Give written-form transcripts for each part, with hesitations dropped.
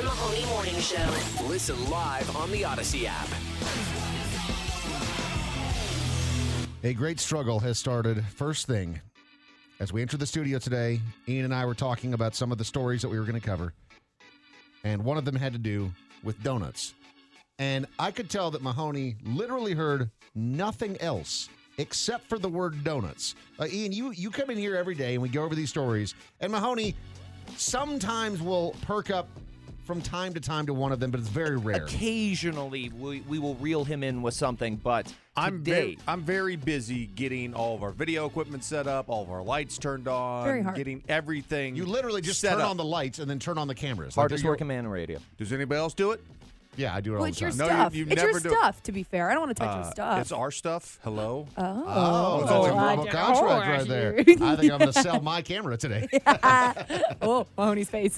Mahoney Morning Show. Listen live on the Odyssey app. A great struggle has started first thing. As we entered the studio today, Ian and I were talking about some of the stories that we were going to cover. And one of them had to do with donuts. And I could tell that Mahoney literally heard nothing else except for the word donuts. Ian, you come in here every day and we go over these stories. And Mahoney sometimes will perk up from time to time to one of them, but it's very rare. Occasionally, we will reel him in with something, but today... I'm very busy getting all of our video equipment set up, all of our lights turned on, Very hard. getting everything You literally just set turn up. on the lights and then turn on the cameras. Hardest Like, working man in radio. Does anybody else do it? Yeah, I do it all Well, the it's your time. No, stuff. you It's your never do it. stuff, to be fair. I don't want to touch your stuff. It's our stuff. Hello? Oh, that's a I verbal do. contract Oh, right there. actually. I think I'm going to sell my camera today. Oh, Mahoney's face.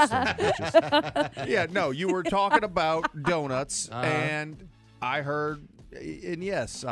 Yeah, no, you were talking about donuts, and I heard, and yes,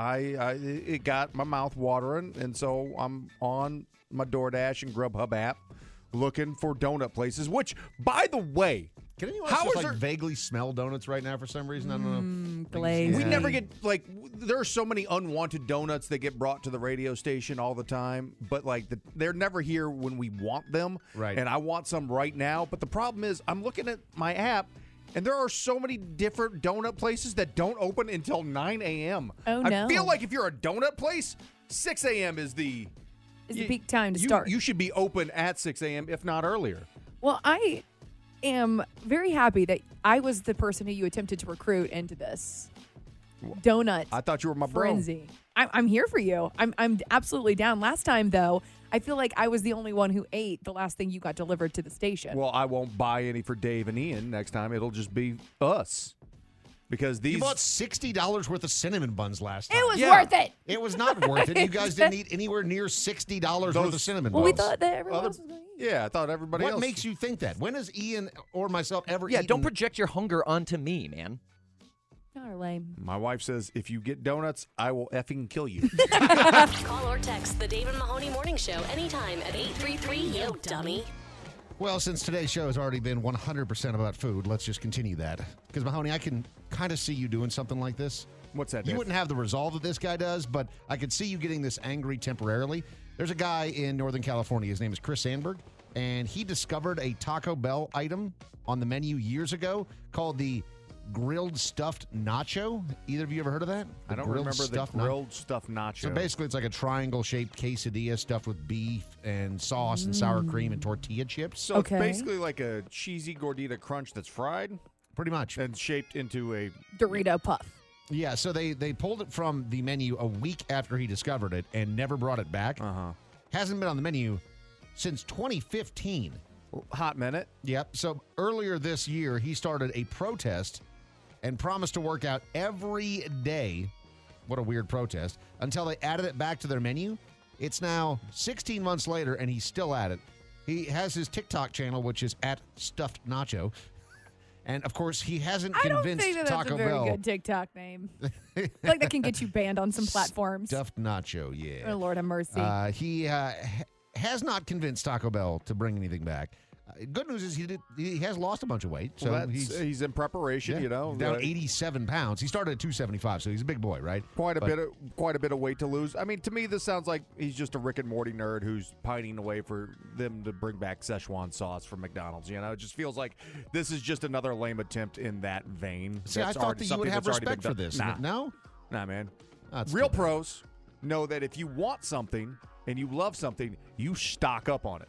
it got my mouth watering, and so I'm on my DoorDash and Grubhub app looking for donut places, which, by the way, Can anyone How else just is like there- vaguely smell donuts right now for some reason? I don't know. Glaze. we never get, like, there are so many unwanted donuts that get brought to the radio station all the time, but, like, they're never here when we want them. Right. And I want some right now. But the problem is, I'm looking at my app, and there are so many different donut places that don't open until 9 a.m. Oh, I no. feel like if you're a donut place, 6 a.m. is the... It's the peak time to start. You should be open at 6 a.m., if not earlier. Well, I am very happy that I was the person who you attempted to recruit into this donut I thought you were my bro. frenzy. I'm here for you. I'm absolutely down. Last time, though, I feel like I was the only one who ate the last thing you got delivered to the station. Well, I won't buy any for Dave and Ian next time. It'll just be us. Because these... You bought $60 worth of cinnamon buns last time. it was Yeah. worth it. It was not worth it. You guys didn't eat anywhere near $60 worth of cinnamon Well, buns. we thought that everyone else was going to eat. Yeah, I thought everybody What else... makes you think that? When has Ian or myself ever Yeah, eaten? don't project your hunger onto me, man. Y'all are lame. My wife says, if you get donuts, I will effing kill you. Call or text the Dave and Mahoney Morning Show anytime at 833-YO-DUMMY. Well, since today's show has already been 100% about food, let's just continue that. Because, Mahoney, I can kind of see you doing something like this. What's that, You Dave? wouldn't have the resolve that this guy does, but I could see you getting this angry temporarily. There's a guy in Northern California. His name is Chris Sandberg, and he discovered a Taco Bell item on the menu years ago called the grilled stuffed nacho. Either of you ever heard of that? I don't grilled remember the stuffed grilled stuffed nacho. So basically, it's like a triangle-shaped quesadilla stuffed with beef and sauce and sour cream and tortilla chips. So Okay. it's basically like a cheesy gordita crunch that's fried Pretty much. and shaped into a... Dorito puff. Yeah, so they pulled it from the menu a week after he discovered it and never brought it back. Uh-huh. Hasn't been on the menu since 2015. Hot minute. Yep. So earlier this year, he started a protest and promised to work out every day. What a weird protest. Until they added it back to their menu. It's now 16 months later, and he's still at it. He has his TikTok channel, which is at Stuffed Nacho. And, of course, he hasn't I don't convinced think that that's Taco a very Bell. good TikTok name. Like that can get you banned on some platforms. Stuffed Nacho, yeah. Oh, Lord have mercy. He has not convinced Taco Bell to bring anything back. Good news is he has lost a bunch of weight. So Well, he's in preparation, yeah, you know. down 87 pounds. He started at 275, so he's a big boy, right? Quite a bit of weight to lose. I mean, to me, this sounds like he's just a Rick and Morty nerd who's pining away for them to bring back Szechuan sauce from McDonald's. You know, it just feels like this is just another lame attempt in that vein. See, I thought that you would have respect for this. No? Nah, man. That's Real too bad. pros know that if you want something and you love something, you stock up on it.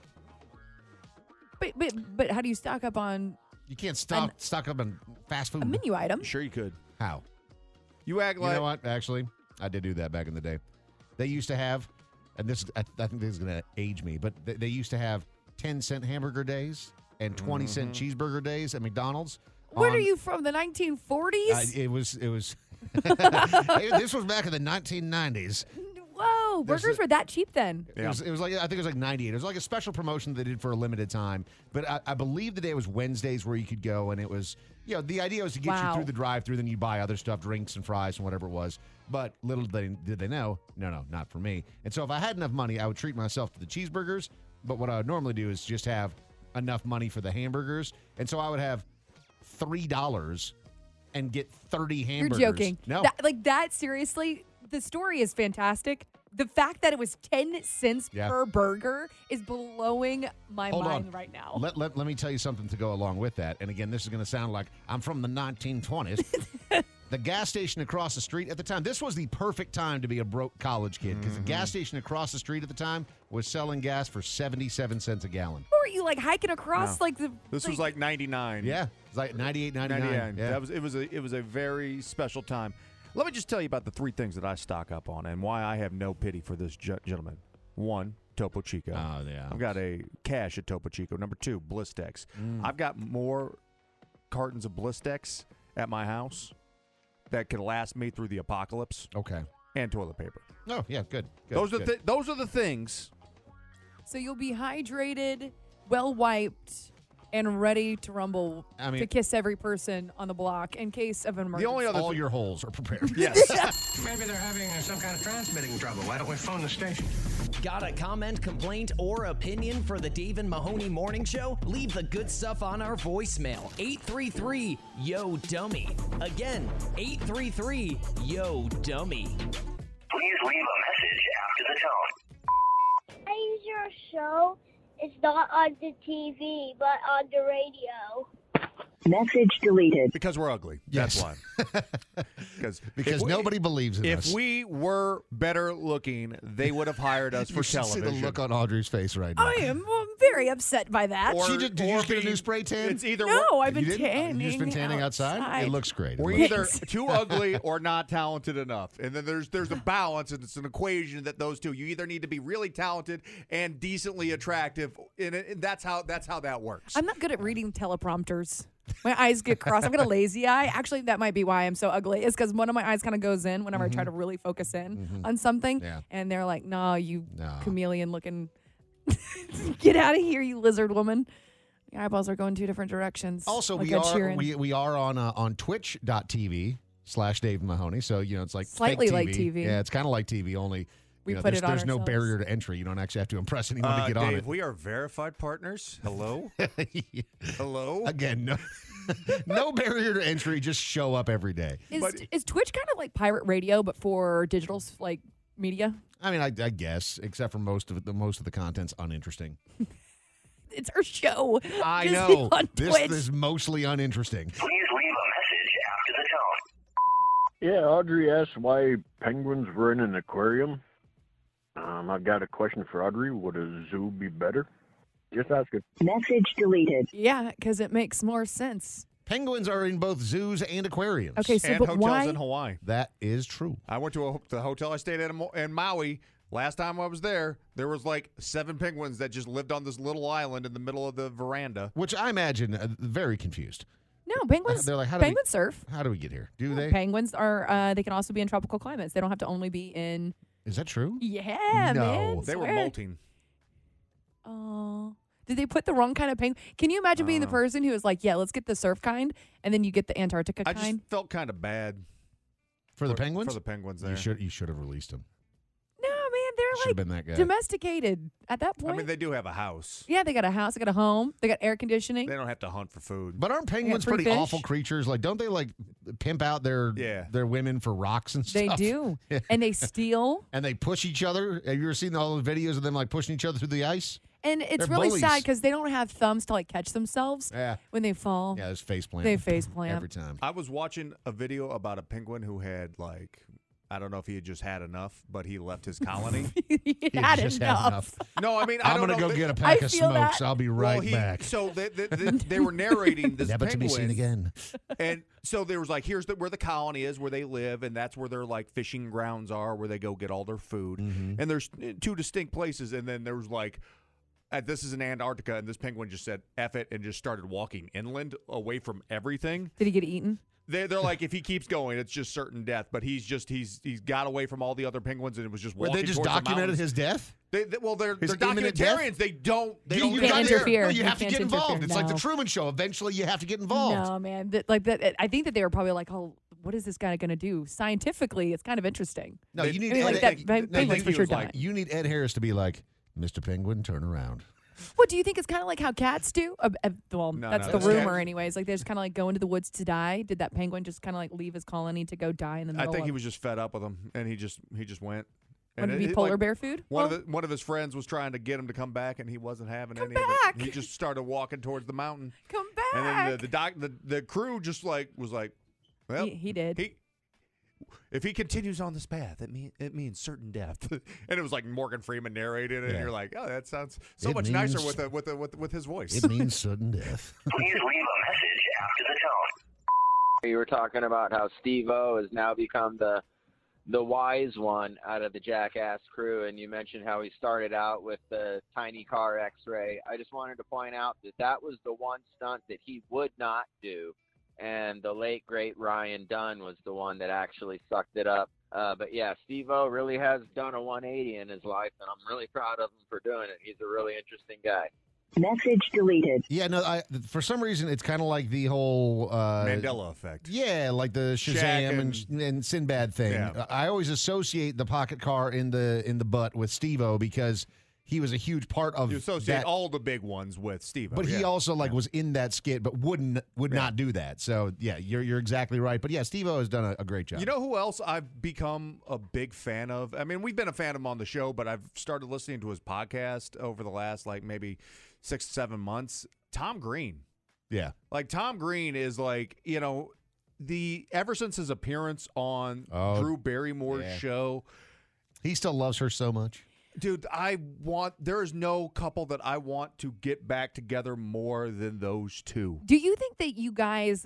But how do you stock up on You can't stock up on fast food. a menu item? Sure, you could. How? You act You like know what? Actually, I did do that back in the day. They used to have, and this I think this is going to age me, but they used to have 10-cent hamburger days and 20-cent cheeseburger days at McDonald's. Where are on- you from? The 1940s? It was. This was back in the 1990s. Whoa, burgers were that cheap then. It was like, I think it was like 98. It was like a special promotion they did for a limited time. But I believe the day was Wednesdays where you could go, and it was, the idea was to get you Wow. through the drive-through, then you buy other stuff, drinks and fries and whatever it was. But little did they know, no, not for me. And so if I had enough money, I would treat myself to the cheeseburgers. But what I would normally do is just have enough money for the hamburgers. And so I would have $3 and get 30 hamburgers. You're joking. No. That, seriously, the story is fantastic. The fact that it was 10 cents per burger is blowing my mind right now. Let me tell you something to go along with that. And again, this is going to sound like I'm from the 1920s. The gas station across the street at the time, this was the perfect time to be a broke college kid because the gas station across the street at the time was selling gas for 77 cents a gallon. Or are you like hiking across This was like 99. Yeah, it's like 98, 99. Yeah. It was a very special time. Let me just tell you about the three things that I stock up on and why I have no pity for this gentleman. One, Topo Chico. Oh, yeah. I've got a cache at Topo Chico. Number two, Blistex. I've got more cartons of Blistex at my house that could last me through the apocalypse. Okay. And toilet paper. Oh, yeah, good. Those are the things. So you'll be hydrated, well wiped, and ready to rumble to kiss every person on the block in case of an emergency. The only other all your holes are prepared. Yes. Maybe they're having some kind of transmitting trouble. Why don't we phone the station? Got a comment, complaint, or opinion for the Dave and Mahoney Morning Show? Leave the good stuff on our voicemail. 833-YO-DUMMY. Again, 833-YO-DUMMY. Please leave a message after the tone. I use your show. It's not on the TV, but on the radio. Message deleted. Because we're ugly. Yes. That's why. Because nobody believes in us. If we were better looking, they would have hired us for you should television. see the look on Audrey's face right now. I am very upset by that. Did you just get a new spray tan? It's either No, I've been You didn't? tanning. You've just been tanning outside? It looks great. we're either too ugly or not talented enough. And then there's a balance, and it's an equation that those two. You either need to be really talented and decently attractive, and that's how that works. I'm not good at reading teleprompters. My eyes get crossed. I've got a lazy eye. Actually, that might be why I'm so ugly. Is because one of my eyes kind of goes in whenever I try to really focus in on something. Yeah. And they're like, no, you chameleon looking. Get out of here, you lizard woman. Your eyeballs are going two different directions. Also, like we Ed are Sheeran. on twitch.tv/Dave Mahoney. So, it's like Slightly fake like TV. Yeah, it's kind of like TV, only We put it on there's no ourselves. barrier to entry. You don't actually have to impress anyone to get on Dave, it. we are verified partners. Hello? Hello? Again, no barrier to entry. Just show up every day. Is Twitch kind of like pirate radio, but for digital media? I mean, I guess, except for most of the content's uninteresting. It's our show. I Just know. on This Twitch. is mostly uninteresting. Please leave a message after the tone. Yeah, Audrey asked why penguins were in an aquarium. I've got a question for Audrey. Would a zoo be better? Just ask it. Message deleted. Yeah, because it makes more sense. Penguins are in both zoos and aquariums. Okay, so and but hotels why? in Hawaii. That is true. I went to the hotel I stayed at in Maui. Last time I was there, there was like 7 penguins that just lived on this little island in the middle of the veranda. Which I imagine very confused. No, penguins. They're like, penguins surf. How do we get here? Do they? Penguins are. They can also be in tropical climates. They don't have to only be in. Is that true? Yeah, No. man. They were swear. molting. Oh. Did they put the wrong kind of penguin? Can you imagine being the person who was like, yeah, let's get the surf kind, and then you get the Antarctica I kind? just felt kind of bad For the penguins? For the penguins there. You should have released them. No, man, Should they're have like been that guy. domesticated at that point. I mean, they do have a house. yeah, they got a house, they got a home, they got air conditioning. They don't have to hunt for food. But aren't penguins free pretty fish? awful creatures? Like, don't they like pimp out their women for rocks and They stuff? do, and they steal. And they push each other. Have you ever seen all the videos of them like pushing each other through the ice? And it's They're really bullies. sad because they don't have thumbs to like catch themselves Yeah. when they fall. Yeah, there's face plant. They face plant. every time. I was watching a video about a penguin who had like, I don't know if he had just had enough, but he left his colony. He had enough. No, I mean, I I'm don't gonna know. go get a pack I of feel smokes. that. I'll be right Well, back. So they were narrating this Never to be penguin, seen again. and so there was like, here's where the colony is, where they live, and that's where their like fishing grounds are, where they go get all their food. Mm-hmm. And there's 2 distinct places, and then there was like, this is in Antarctica, and this penguin just said F it and just started walking inland away from everything. Did he get eaten? They're like, if he keeps going, it's just certain death. But he's got away from all the other penguins, and it was just Where walking they just towards the documented mountains. his death? They're His imminent death? documentarians. They don't You can't gotta- interfere. No, you You have to can't get involved. interfere. It's like the No. Truman Show. Eventually, you have to get involved. No, man. That. I think that they were probably like, oh, what is this guy going to do? Scientifically, it's kind of interesting. No, you need I mean, like Ed, that penguin's think for he sure was like, died. you need Ed Harris to be like, Mr. Penguin, turn around. What do you think? It's kind of like how cats do. Well, No, that's no, the this rumor, cat- anyways. Like they just kind of like go into the woods to die. Did that penguin just kind of like leave his colony to go die in the I middle? think of... he was just fed up with them, and he just went. Wanted to be it- polar like, bear food? One of his friends was trying to get him to come back, and he wasn't having any of back. it. He just started walking towards the mountain. Come back. And then the crew just was like, well, He did. If he continues on this path, it means certain death. And it was like Morgan Freeman narrated it, and you're like, oh, that sounds so It much nicer means- with his voice. It means sudden death. Please leave a message after the tone. You were talking about how Steve-O has now become the wise one out of the Jackass crew, and you mentioned how he started out with the tiny car X-ray. I just wanted to point out that was the one stunt that he would not do, and the late, great Ryan Dunn was the one that actually sucked it up. But, yeah, Steve-O really has done a 180 in his life, and I'm really proud of him for doing it. He's a really interesting guy. Message deleted. Yeah, no, for some reason, it's kind of like the whole Mandela effect. Yeah, like the Shazam and Sinbad thing. Yeah. I always associate the pocket car in the butt with Steve-O because he was a huge part of You associate that. all the big ones with Steve. But he also was in that skit, but would not do that. So yeah, you're exactly right. But yeah, Steve-O has done a great job. You know who else I've become a big fan of? I mean, we've been a fan of him on the show, but I've started listening to his podcast over the last maybe 6 to 7 months. Tom Green. Yeah. Like Tom Green is ever since his appearance on Drew Barrymore's show, he still loves her so much. Dude, there is no couple that I want to get back together more than those two. Do you think that you guys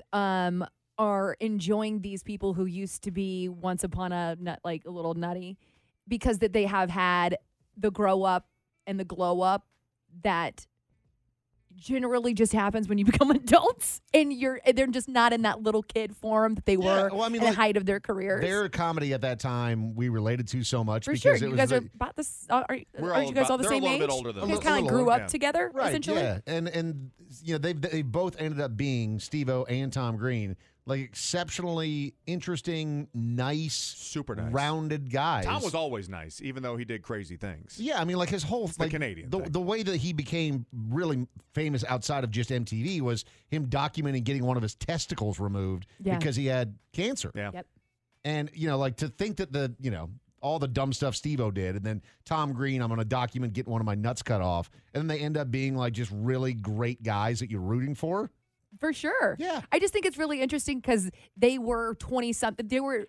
are enjoying these people who used to be once upon a little nutty because that they have had the grow up and the glow up that generally just happens when you become adults and they're just not in that little kid form that they were at the height of their careers? Their comedy at that time we related to so much For because sure. it You was guys are about this. Aren't you guys all the same age? They're a little bit older than you guys us. kind of grew up together, right? essentially. Yeah, and they both ended up being Steve-O and Tom Green, exceptionally interesting, nice, super nice, rounded guys. Tom was always nice, even though he did crazy things. Yeah, I mean, his whole the Canadian the way that he became really famous outside of just MTV was him documenting getting one of his testicles removed because he had cancer. Yeah. Yep. And to think that all the dumb stuff Steve-O did, and then Tom Green, I'm going to document getting one of my nuts cut off, and then they end up being just really great guys that you're rooting for. For sure. Yeah. I just think it's really interesting because they were 20-something. They were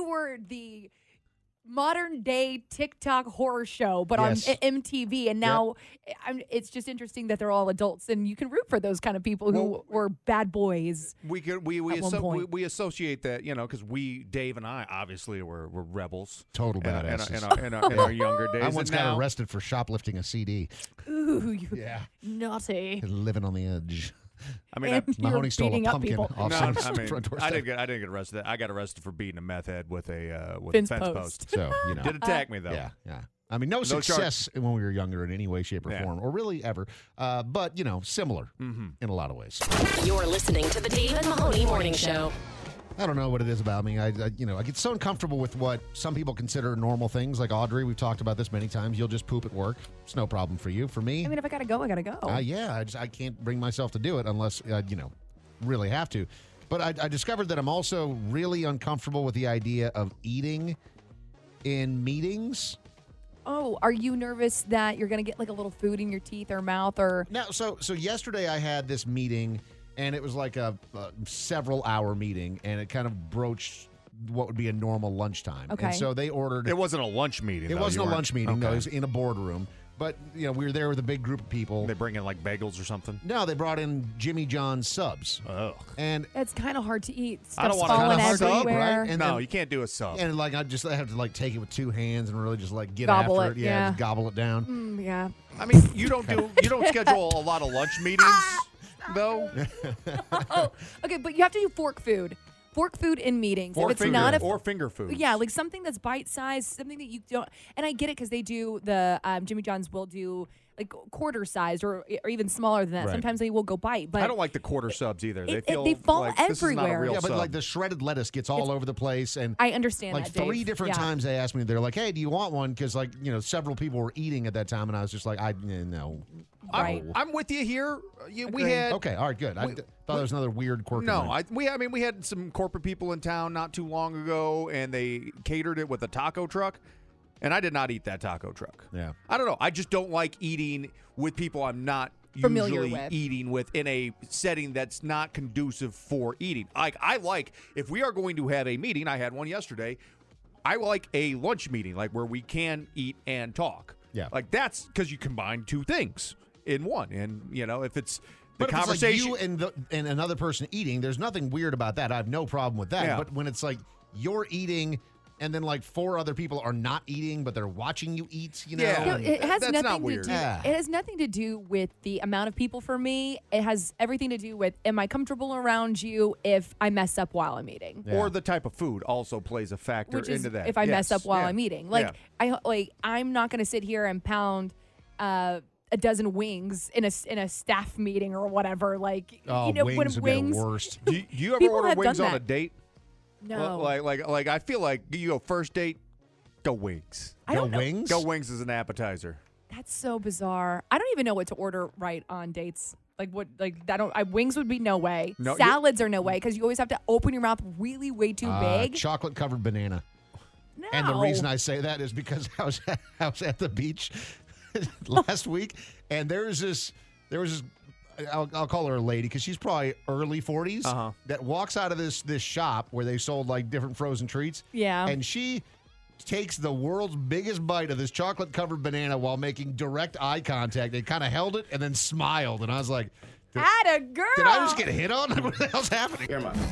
the modern day TikTok horror show, but on MTV. And now it's just interesting that they're all adults, and you can root for those kind of people who were bad boys. We associate that, because Dave and I obviously were rebels, total badasses in our younger days. I once got arrested for shoplifting a CD. Ooh, naughty. Living on the edge. I mean, Mahoney stole a pumpkin off someone's front doorstep. I didn't get arrested. I got arrested for beating a meth head with a fence fence post. post. So did attack me though. Yeah. I mean, no success when we were younger in any way, shape, or form, or really ever. But similar in a lot of ways. You're listening to the Dave and Mahoney Morning Show. I don't know what it is about me. I get so uncomfortable with what some people consider normal things. Like Audrey, we've talked about this many times. You'll just poop at work. It's no problem for you. For me, I mean, if I gotta go, I gotta go. I can't bring myself to do it unless really have to. But I discovered that I'm also really uncomfortable with the idea of eating in meetings. Oh, are you nervous that you're gonna get a little food in your teeth or mouth or? No. So yesterday I had this meeting. And it was a several-hour meeting, and it kind of broached what would be a normal lunchtime. Okay. And so they ordered... It wasn't a lunch meeting, It wasn't a lunch meeting, no. Okay. It was in a boardroom. But, we were there with a big group of people. They bring in, bagels or something? No, they brought in Jimmy John's subs. Oh. And it's kind of hard to eat. I don't Stuff's want falling a sub, everywhere. right? And no, you can't do a sub. And, I have to, take it with two hands and really just, get Gobble after it, it. yeah. Just gobble it down. Yeah. I mean, you don't schedule a lot of lunch meetings, though. Okay, but you have to do fork food. Fork food in meetings. Or if it's finger, not or finger food. Yeah, something that's bite-sized, something that you don't... And I get it because they do the... Jimmy John's will do quarter sized or even smaller than that. Right. Sometimes they will go bite. But I don't like the quarter subs either. They they fall like this is not a everywhere. real Yeah, but sub. like the shredded lettuce gets all over the place, and I understand like that, Dave. 3 different Yeah. times they asked me, they're like, "Hey, do you want one?" Because several people were eating at that time, and I was just like, no. Right. I'm with you here. We Agreed. had Okay, all right, good. I thought there was another weird quirk. no. in there. We had some corporate people in town not too long ago, and they catered it with a taco truck, and I did not eat that taco truck. Yeah. I don't know. I just don't like eating with people I'm not Familiar usually with. eating with in a setting that's not conducive for eating. I like if we are going to have a meeting. I had one yesterday. I like a lunch meeting, like where we can eat and talk. Yeah. Like that's because you combine 2 things in one, and if it's the But if conversation. it's like you and another person eating, there's nothing weird about that. I have no problem with that. Yeah. But when it's like you're eating and then like 4 other people are not eating, but they're watching you eat, Yeah. No, it has That's nothing not to weird. do. Yeah. It has nothing to do with the amount of people. For me, it has everything to do with: am I comfortable around you if I mess up while I'm eating? Yeah. Or the type of food also plays a factor Which is into that. if I mess Yes. up while Yeah. I'm eating. Yeah. I'm not going to sit here and pound a dozen wings in a staff meeting or whatever. Like Oh, when wings would be the worst. Do you ever People order have wings done on a that. date? No. Like I feel like you go first date, go wings. I don't know. wings? Go wings as an appetizer. That's so bizarre. I don't even know what to order right on dates. Wings would be no way. No, Salads are no way because you always have to open your mouth really way too big. Chocolate covered banana. No. And the reason I say that is because I was at the beach last week, and there was this I'll call her a lady because she's probably early 40s that walks out of this shop where they sold like different frozen treats. Yeah. And she takes the world's biggest bite of this chocolate covered banana while making direct eye contact. They kind of held it and then smiled, and I was like, Atta girl. did I just get hit on? What the hell's happening?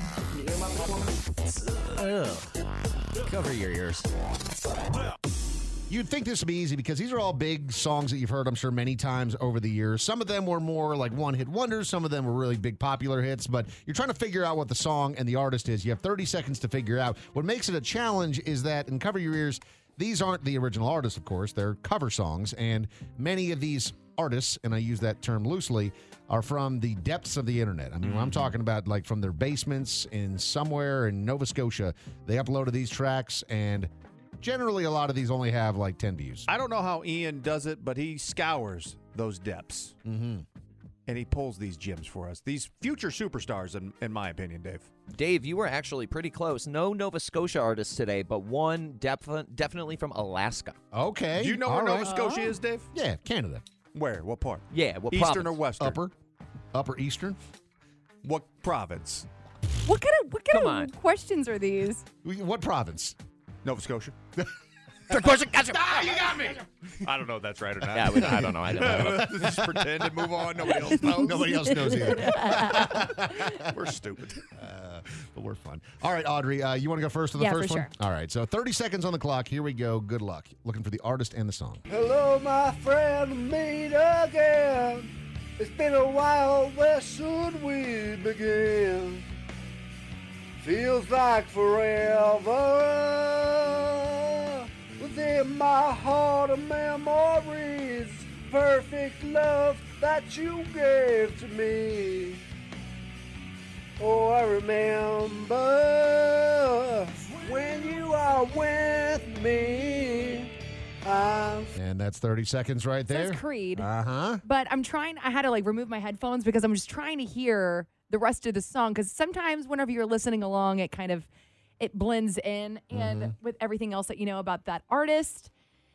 Cover your ears. You'd think this would be easy because these are all big songs that you've heard, I'm sure, many times over the years. Some of them were more like one-hit wonders. Some of them were really big popular hits. But you're trying to figure out what the song and the artist is. You have 30 seconds to figure out. What makes it a challenge is that, in Cover Your Ears, these aren't the original artists, of course. They're cover songs. And many of these artists, and I use that term loosely, are from the depths of the internet. I mean, I'm talking about like from their basements in somewhere in Nova Scotia. They uploaded these tracks, and generally, a lot of these only have like 10 views. I don't know how Ian does it, but he scours those depths. Mm-hmm. And he pulls these gems for us. These future superstars, in my opinion, Dave. Dave, you were actually pretty close. No Nova Scotia artists today, but one definitely from Alaska. Okay. Do you know all where right. Nova Scotia is, Dave? Yeah, Canada. Where? What part? Yeah, what Eastern province? or Western? Upper Eastern. What province? What kind on. of questions are these? What province? Nova Scotia. Of course, gotcha. You got me. I don't know if that's right or not. Yeah, I don't know. I don't know. Just pretend and move on. Nobody else knows. Nobody else knows either. We're stupid. But we're fun. All right, Audrey, you want to go first on the Yeah, first for one? sure. All right, so 30 seconds on the clock. Here we go. Good luck. Looking for the artist and the song. Hello, my friend, meet again. It's been a while, where should we begin? Feels like forever. Within my heart of memories, perfect love that you gave to me. Oh, I remember when you are with me. And that's 30 seconds right there. Says Creed. Uh-huh. But I had to remove my headphones because I'm just trying to hear the rest of the song. Because sometimes whenever you're listening along, it blends in, and with everything else that you know about that artist,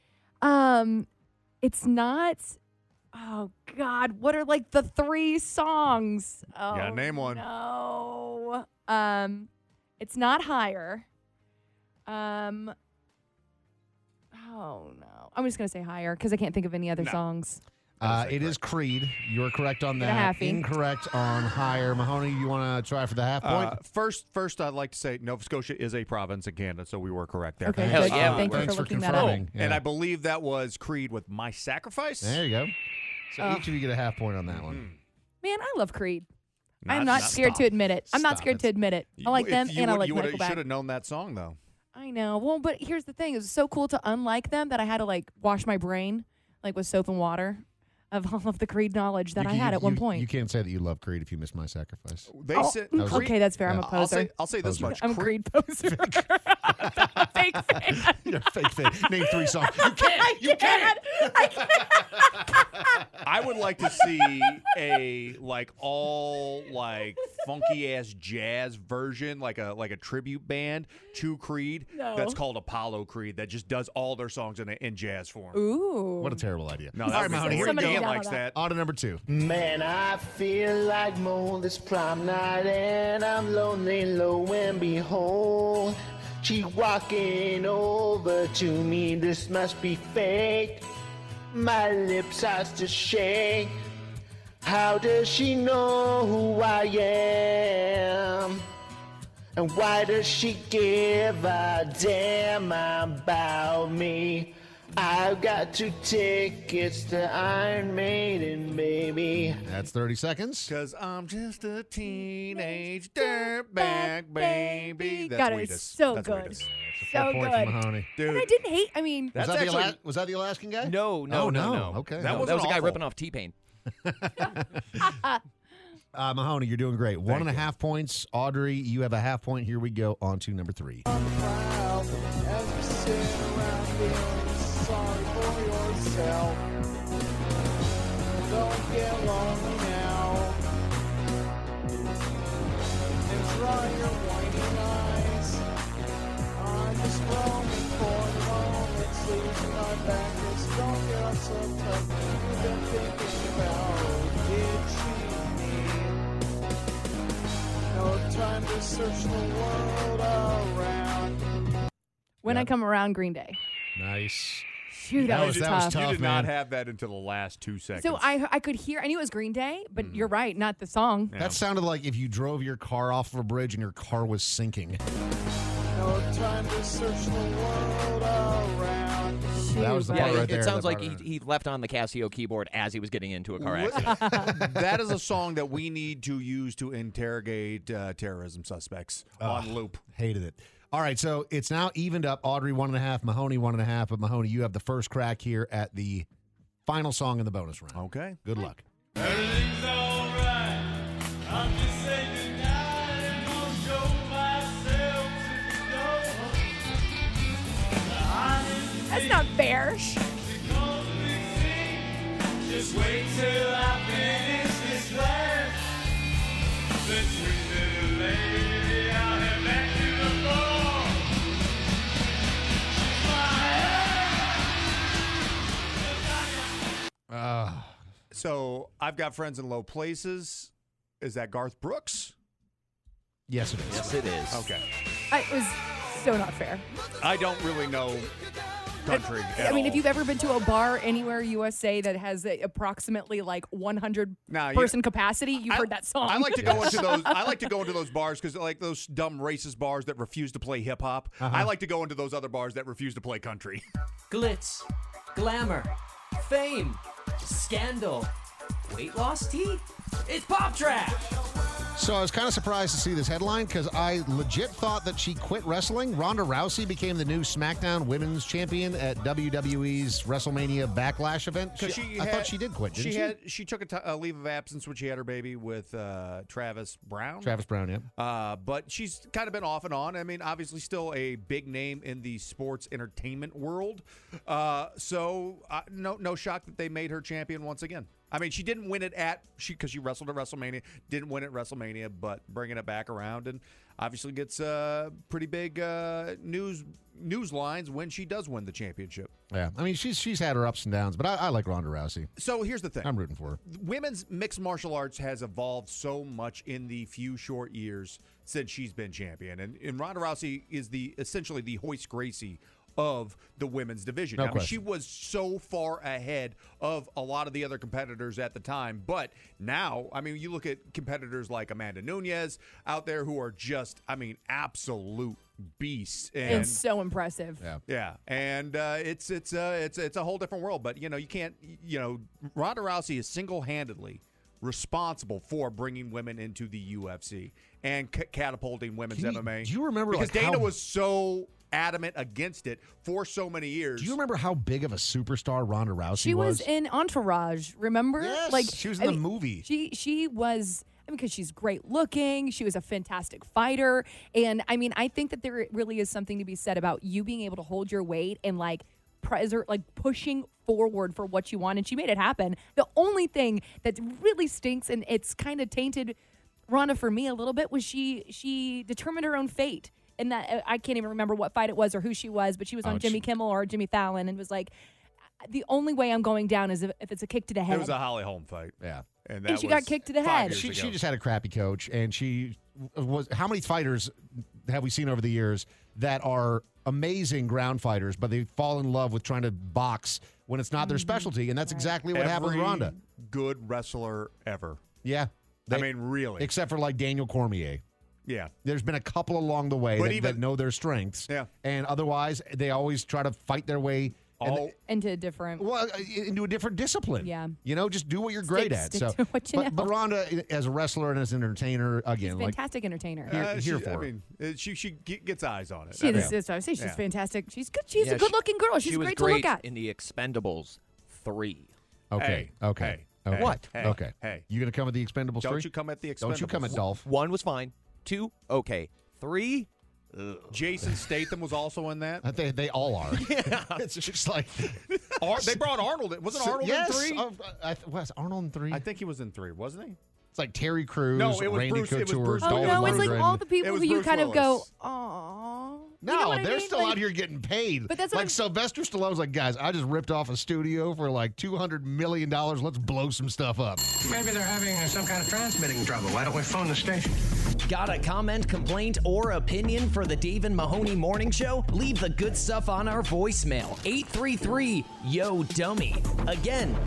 it's not. Oh God, what are like the 3 songs? Oh, Yeah, name one. No, it's not Higher. Oh no, I'm just gonna say Higher because I can't think of any other songs. It is Creed. You're correct on Get a that. halfie. Incorrect on Higher. Mahoney, you want to try for the half point? First, I'd like to say Nova Scotia is a province in Canada, so we were correct there. Okay, Hell good. yeah, Thank you Thanks for for looking that up. confirming. And Yeah. I believe that was Creed with My Sacrifice. There you go. So each of you get a half point on that one. Man, I love Creed. Not- I'm not not scared stop. to admit it. I'm not Stop scared it. to admit it. I like them, and I like You should Nickelback. have known that song, though. I know. Well, but here's the thing: it was so cool to unlike them that I had to wash my brain with soap and water. of all of the Creed knowledge that You I can- had you- at one you- point. You can't say that you love Creed if you miss My Sacrifice. They Oh, said okay, that's fair. I'm a poser. I'll say this much. I'm a Creed poser. Fake fan. You're a fake fan. Name 3 songs. You can't. I You can't. I would like to see a all funky ass jazz version, like a tribute band to Creed. No. That's called Apollo Creed. That just does all their songs in jazz form. Ooh. What a terrible idea. No, All right, that's Mahoney. Dan Somebody likes download that. On to number 2. Man, I feel like moon this prime night, and I'm lonely, lo and behold, she walking over to me. This must be fake. My lips start to shake. How does she know who I am? And why does she give a damn about me? I've got 2 tickets to Iron Maiden, baby. That's 30 seconds. Because I'm just a teenage dirtbag baby. That's God, it Wheatus. was so That's good. Wheatus. So 4 points good. for Mahoney. And Dude, I didn't hate. I mean, that's was, that actually was that the Alaskan guy? No. Oh, no. Okay. That No, wasn't that was a guy awful. ripping off T-Pain. Mahoney, you're doing great. One Thank and a you. half points. Audrey, you have a half point. Here we go. On to number 3. Proud as you sit around feeling sorry for yourself. Don't get lonely now. And dry your whining eyes. I'm just roaming for the moment, sleeping my back. Just don't get so tough. You've been thinking about did she need? No time to search the world around. when I come around, Green Day. Nice. Shoot, that was tough. You did not man. have that until the last 2 seconds. So I could hear, I knew it was Green Day, but you're right, not the song. That sounded like if you drove your car off of a bridge and your car was sinking. No time to search the world around. That was the Yeah, part right it there. sounds that like part he left on the Casio keyboard as he was getting into a car accident. That is a song that we need to use to interrogate terrorism suspects on loop. Hated it. All right, so it's now evened up. Audrey 1.5, Mahoney 1.5. But Mahoney, you have the first crack here at the final song in the bonus round. Okay. Good luck. Everything's alright. I'm just saying goodnight and gonna show myself to the door. That's not fair. Just wait till I finish this glass. The sweet little lady out here back to the floor. So I've got friends in low places. Is that Garth Brooks? Yes, it is. Yes, it is. Okay. It was so not fair. I don't really know country at I mean, all. if you've ever been to a bar anywhere USA that has approximately like 100 Now, you- person capacity, you've heard that song. I like to go into those. I like to go into those bars because, like those dumb racist bars that refuse to play hip hop. I like to go into those other bars that refuse to play country. Glitz, glamour, fame, scandal, weight loss tea. It's pop trash. So I was kind of surprised to see this headline because I legit thought that she quit wrestling. Ronda Rousey became the new SmackDown Women's Champion at WWE's WrestleMania Backlash event. I thought she did quit, didn't she? She took a leave of absence when she had her baby with Travis Brown. Travis Brown, yeah. But she's kind of been off and on. I mean, obviously still a big name in the sports entertainment world. So no shock that they made her champion once again. I mean, she didn't win it because she wrestled at WrestleMania, didn't win at WrestleMania, but bringing it back around and obviously gets pretty big news lines when she does win the championship. Yeah, I mean, she's had her ups and downs, but I like Ronda Rousey. So here's the thing. I'm rooting for her. Women's mixed martial arts has evolved so much in the few short years since she's been champion. And Ronda Rousey is essentially the Hoist Gracie of the women's division. No I mean, question. she was so far ahead of a lot of the other competitors at the time. But now, I mean, you look at competitors like Amanda Nunes out there who are just, I mean, absolute beasts. And so impressive. Yeah, and it's a whole different world. But you can't. Ronda Rousey is single-handedly responsible for bringing women into the UFC and catapulting women's MMA. Do you remember because like, Dana how was so adamant against it for so many years. Do you remember how big of a superstar Ronda Rousey She was in Entourage, remember? Yes, she was in the movie. She was, because she's great looking. She was a fantastic fighter. And, I think that there really is something to be said about you being able to hold your weight and, pushing forward for what you want. And she made it happen. The only thing that really stinks, and it's kind of tainted Ronda for me a little bit, was she determined her own fate. And that I can't even remember what fight it was or who she was, but she was on Jimmy Kimmel or Jimmy Fallon and was like, the only way I'm going down is if it's a kick to the head. It was a Holly Holm fight. Yeah. And she got kicked to the head. She just had a crappy coach, and she was. How many fighters have we seen over the years that are amazing ground fighters, but they fall in love with trying to box when it's not their specialty? And that's exactly what happened with Ronda. Good wrestler ever. Yeah. Really. Except for like Daniel Cormier. Yeah. There's been a couple along the way that know their strengths. Yeah. And otherwise, they always try to fight their way into a different discipline. Yeah. Just do what you're great at. Stick to what you know. But Ronda, as a wrestler and as an entertainer, again, She's a fantastic entertainer. Here for it. She gets eyes on it. She's fantastic. She's good. She's a good-looking girl. She's great to look at. In the Expendables 3. Okay. What? Hey. You going to come at the Expendables 3? Don't you come at the Expendables. Don't you come at Dolph. 1 was fine. 2, okay. 3, Jason Statham was also in that. They all are. It's just like they brought Arnold in. Wasn't Arnold in 3? Was Arnold in 3? I think he was in 3, wasn't he? It's like Terry Crews, No, it was Randy Bruce- it was Couture, Bruce Dolph Willis. No, it's like Lundgren. all the people It was who you Bruce kind of go, Willis. aww. No, You know what I they're mean? still out here getting paid. But that's what like Sylvester Stallone's like, guys, I just ripped off a studio for like $200 million. Let's blow some stuff up. Maybe they're having some kind of transmitting trouble. Why don't we phone the station? Got a comment, complaint, or opinion for the Dave and Mahoney Morning Show? Leave the good stuff on our voicemail. 833-YO-DUMMY. Again,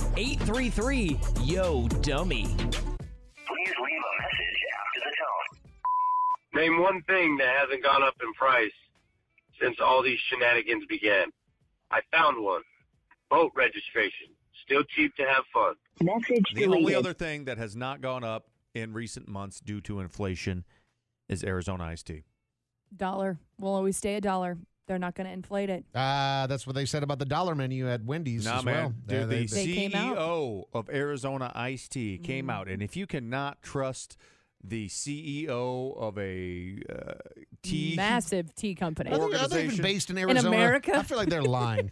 833-YO-DUMMY. Please leave a message after the tone. Name one thing that hasn't gone up in price since all these shenanigans began. I found one. Boat registration. Still cheap to have fun. Message The deleted. only other thing that has not gone up in recent months due to inflation is Arizona iced tea. $1 will always stay $1. They're not going to inflate it. That's what they said about the dollar menu at Wendy's Nah, as man. well. Dude, They the came out. CEO of Arizona Iced Tea came out. And if you cannot trust the CEO of a tea Massive tea company. Are they even based in Arizona? America? I feel like they're lying.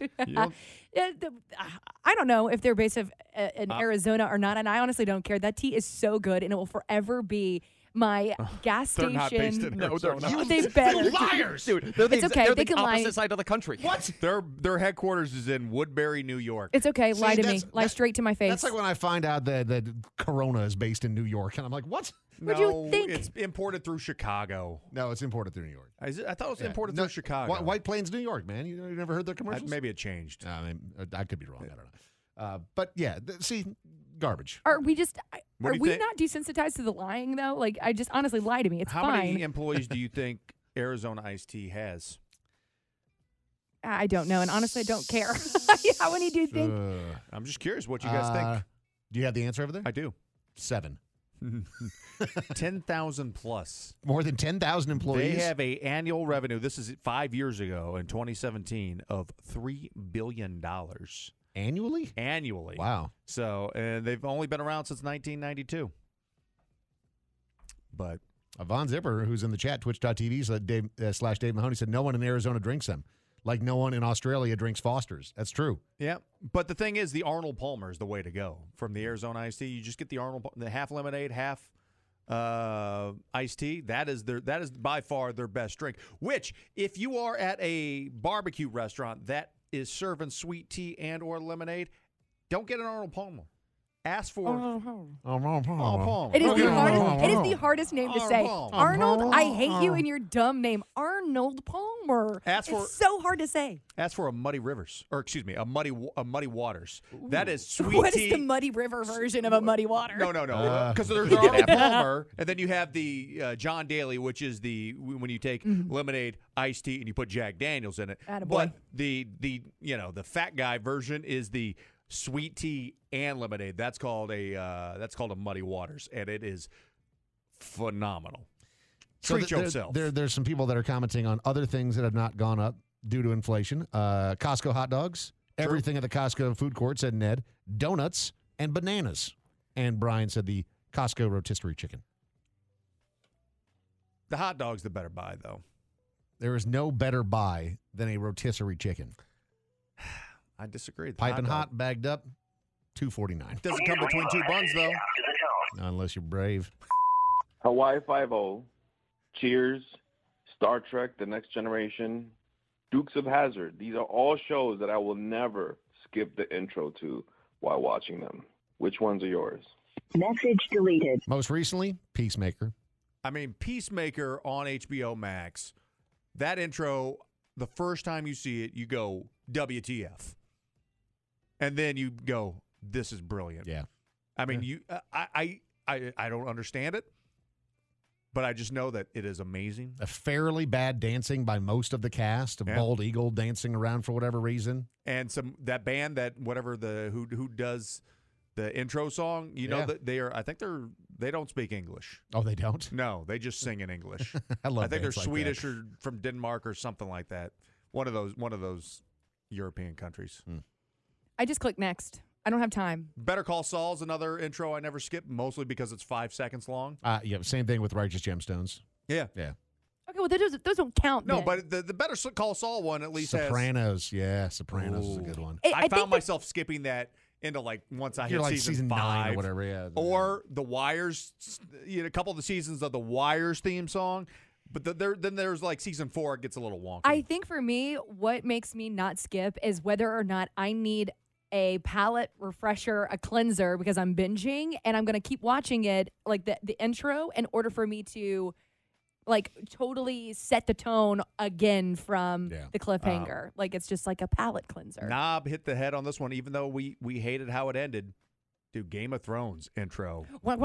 I don't know if they're based in Arizona or not, and I honestly don't care. That tea is so good, and it will forever be my gas They're station. not based in No, they're Arizona. not. They better. Liars! Dude, they're It's okay. They're They the can lie. opposite side of the country. What? Their headquarters is in Woodbury, New York. It's okay. See, Lie to me. that's- Lie that- straight to my face. That's like when I find out that Corona is based in New York, and I'm like, what? What'd you think? It's imported through Chicago. No, it's imported through New York. I thought it was Yeah. imported No, through Chicago. White Plains, New York, man. You never heard their commercials? Maybe it changed. I could be wrong. I don't know. But yeah, see, garbage. Are we just? What Are do you we think? not desensitized to the lying though? Like, I just honestly lie to me. It's How fine. many employees do you think Arizona Iced Tea has? I don't know, and honestly, I don't care. How many do you think? I'm just curious what you guys think. Do you have the answer over there? I do. 7. 10,000 plus. More than 10,000 employees. They have a annual revenue. This is 5 years ago in 2017 of $3 billion annually. Annually. Wow. So, and they've only been around since 1992. But Von Zipper, who's in the chat, twitch.tv /Dave Mahoney, said no one in Arizona drinks them. Like no one in Australia drinks Foster's. That's true. yeah, but the thing is, the Arnold Palmer is the way to go from the Arizona iced tea. You just get the the half lemonade, half iced tea. That is by far their best drink. Which, if you are at a barbecue restaurant that is serving sweet tea and or lemonade, don't get an Arnold Palmer. Ask for Palmer. It is the hardest. It is the hardest name to say. Arnold. Arnold, I hate you and your dumb name, Arnold Palmer. Ask for- It's so hard to say. Ask for a Muddy Rivers, or excuse me, a Muddy Waters. That is sweet What tea. is the Muddy River version of a Muddy water? No. Because there's Arnold Palmer, and then you have the John Daly, which is when you take lemonade, iced tea, and you put Jack Daniels in it. Attaboy. But the fat guy version is the sweet tea and lemonade. That's called a Muddy Waters, and it is phenomenal. Treat yourself. There's some people that are commenting on other things that have not gone up due to inflation. Costco hot dogs, everything at the Costco food court, said Ned. Donuts and bananas. And Brian said the Costco rotisserie chicken. The hot dog's the better buy, though. There is no better buy than a rotisserie chicken. I disagree. The Piping dog hot, bagged up, $2.49. doesn't come between two buns, though. Not unless you're brave. Hawaii Five-0, Cheers, Star Trek, The Next Generation, Dukes of Hazzard. These are all shows that I will never skip the intro to while watching them. Which ones are yours? Message deleted. Most recently, Peacemaker. I mean, Peacemaker on HBO Max, that intro, the first time you see it, you go, WTF. And then you go, this is brilliant. Yeah. I mean, I don't understand it, but I just know that it is amazing. A fairly bad dancing by most of the cast. A bald eagle dancing around for whatever reason. And that band that whatever who does the intro song, know that they don't speak English. Oh, they don't? No, they just sing in English. I think they're bands like Swedish that. or from Denmark or something like that. One of those European countries. I just click next. I don't have time. Better Call Saul's another intro I never skip, mostly because it's 5 seconds long. Yeah, same thing with Righteous Gemstones. Yeah. Yeah. Okay, well, those don't count. No, then. but the Better Call Saul one at least Sopranos. Yeah, Sopranos is a good one. I found myself skipping that into once I hit season 5 9 or whatever. Yeah. Or The Wire's, a couple of the seasons of The Wire's theme song. But then there's season 4, it gets a little wonky. I think for me, what makes me not skip is whether or not I need a palate refresher, a cleanser, because I'm binging and I'm going to keep watching it, the intro, in order for me to totally set the tone again from the cliffhanger. It's just like a palate cleanser. Knob hit the head on this one, even though we hated how it ended. Dude, Game of Thrones intro. Peter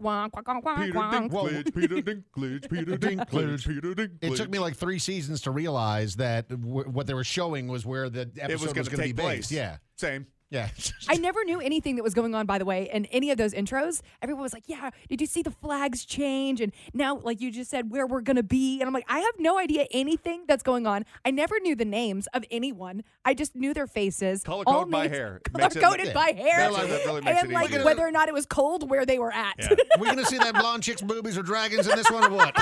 Dinklage, Peter Dinklage, Peter Dinklage, Peter Dinklage. It took me 3 seasons to realize that what they were showing was where the episode was going to be based. Yeah. Same. Yeah. I never knew anything that was going on, by the way, in any of those intros. Everyone was like, yeah, did you see the flags change? And now, you just said, where we're going to be. And I'm like, I have no idea anything that's going on. I never knew the names of anyone. I just knew their faces. Color-coded by hair. Color-coded by hair. And whether or not it was cold where they were at. Yeah. We're going to see that blonde chick's boobies or dragons in this one or what?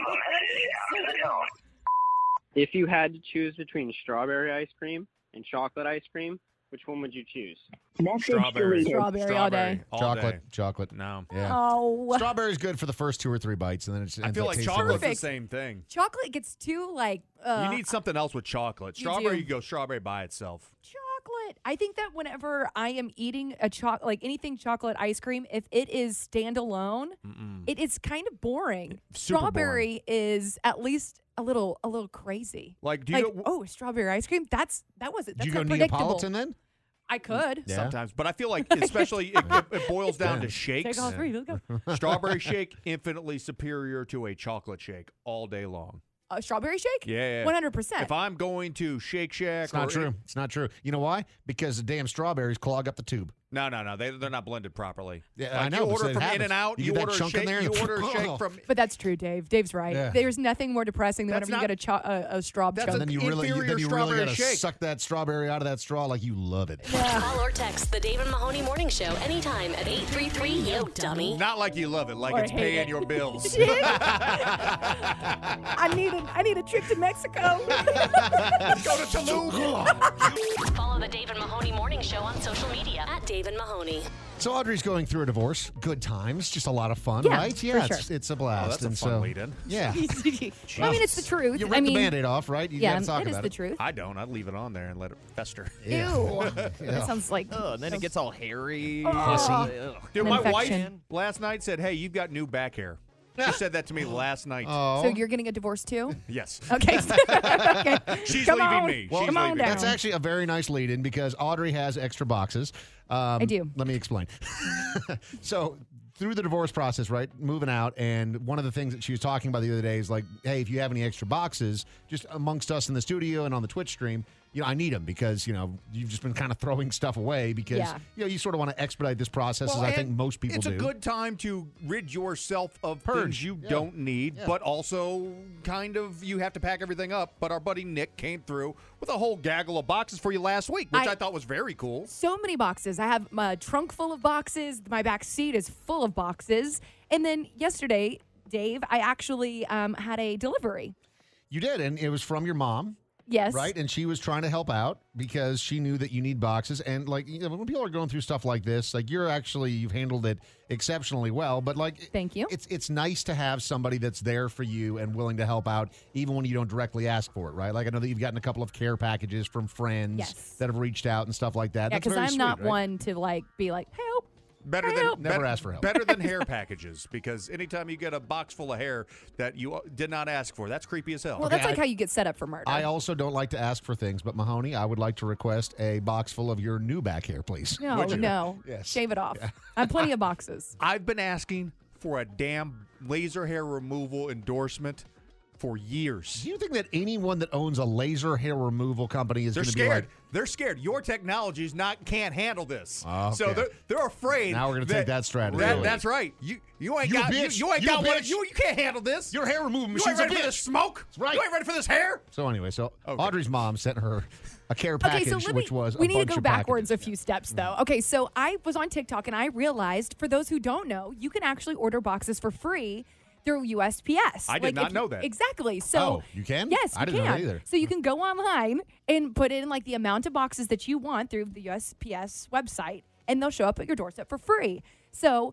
If you had to choose between strawberry ice cream and chocolate ice cream, which one would you choose? Strawberry all day. Chocolate. No. Yeah. Oh. Strawberry's good for the first 2 or 3 bites, and then I feel like chocolate's the same thing. Chocolate gets too you need something else with chocolate. Strawberry, you go strawberry by itself. Chocolate. I think that whenever I am eating anything chocolate ice cream, if it is standalone, it is kind of boring. Super Strawberry is at least a little crazy. Strawberry ice cream? That wasn't. That's Did you go Neapolitan then? I could. Sometimes. But I feel like especially it boils down to shakes. Take all 3. Let's go. Strawberry shake, infinitely superior to a chocolate shake all day long. A strawberry shake? Yeah. 100%. If I'm going to Shake Shack. It's not true. It's not true. You know why? Because the damn strawberries clog up the tube. No. They're not blended properly. Yeah, I know. You order it from happens. In-N-Out. You order a shake. You order a shake from. But that's true, Dave. Dave's right. Yeah. There's nothing more depressing than whenever you get a straw chunk. And then you really got to suck that strawberry out of that straw like you love it. Yeah. Call or text the Dave and Mahoney Morning Show anytime at 833-YO dummy. Not like you love it, like it's paying your bills. I need a trip to Mexico. Let's go to Tulum. Follow the Dave and Mahoney Morning Show on social media at Dave and Mahoney. So Audrey's going through a divorce. Good times, just a lot of fun, Yeah, right? Yeah, for sure. it's a blast. Oh, that's a and fun so, lead-in. Yeah. I mean, it's the truth. You rip the Band-Aid off, right? You gotta talk it is about the truth. I don't. I'd leave it on there and let it fester. Ew. That sounds like. And then it gets all hairy. Dude, my wife infection. last night said, "Hey, you've got new back hair." She said that to me last night. Oh. So you're getting a divorce too? Yes. Okay. Okay. She's Come leaving on. me. Well, She's come on leaving down. me. That's actually a very nice lead-in because Audrey has extra boxes. I do. Let me explain. So through the divorce process, right, moving out, and one of the things that she was talking about the other day is like, hey, if you have any extra boxes, just amongst us in the studio and on the Twitch stream, I need them because, you've just been kind of throwing stuff away because, you sort of want to expedite this process, as I think most people do. It's a good time to rid yourself of things you don't need, but also kind of you have to pack everything up. But our buddy Nick came through with a whole gaggle of boxes for you last week, which I thought was very cool. So many boxes. I have my trunk full of boxes. My back seat is full of boxes. And then yesterday, Dave, I actually had a delivery. You did, and it was from your mom. Yes. Right? And she was trying to help out because she knew that you need boxes. And, when people are going through stuff like this, you've handled it exceptionally well. But, thank you. It's nice to have somebody that's there for you and willing to help out, even when you don't directly ask for it, right? I know that you've gotten a couple of care packages from friends that have reached out and stuff like that. Yeah, because I'm not one to, be like, help. Never ask for help. Better than hair packages, because anytime you get a box full of hair that you did not ask for, that's creepy as hell. Well, that's how you get set up for murder. I also don't like to ask for things, but Mahoney, I would like to request a box full of your new back hair, please. No. Yes. Shave it off. I have plenty of boxes. I've been asking for a damn laser hair removal endorsement for years. Do you think that anyone that owns a laser hair removal company is going to be like... They're scared. Your technology can't handle this. Okay. So they're afraid. Now we're going to take that strategy. That's right. You ain't got one. You can't handle this. Your hair removal You machine's ain't ready for this smoke. That's right. You ain't ready for this hair. So anyway, Audrey's mom sent her a care package, which was we a need to bunch go of backwards packages. a few steps, though. Okay, so I was on TikTok, and I realized, for those who don't know, you can actually order boxes for free through USPS. I did not know that. Exactly. So you can? Yes, you I didn't can. know that either. So you can go online and put in the amount of boxes that you want through the USPS website, and they'll show up at your doorstep for free. So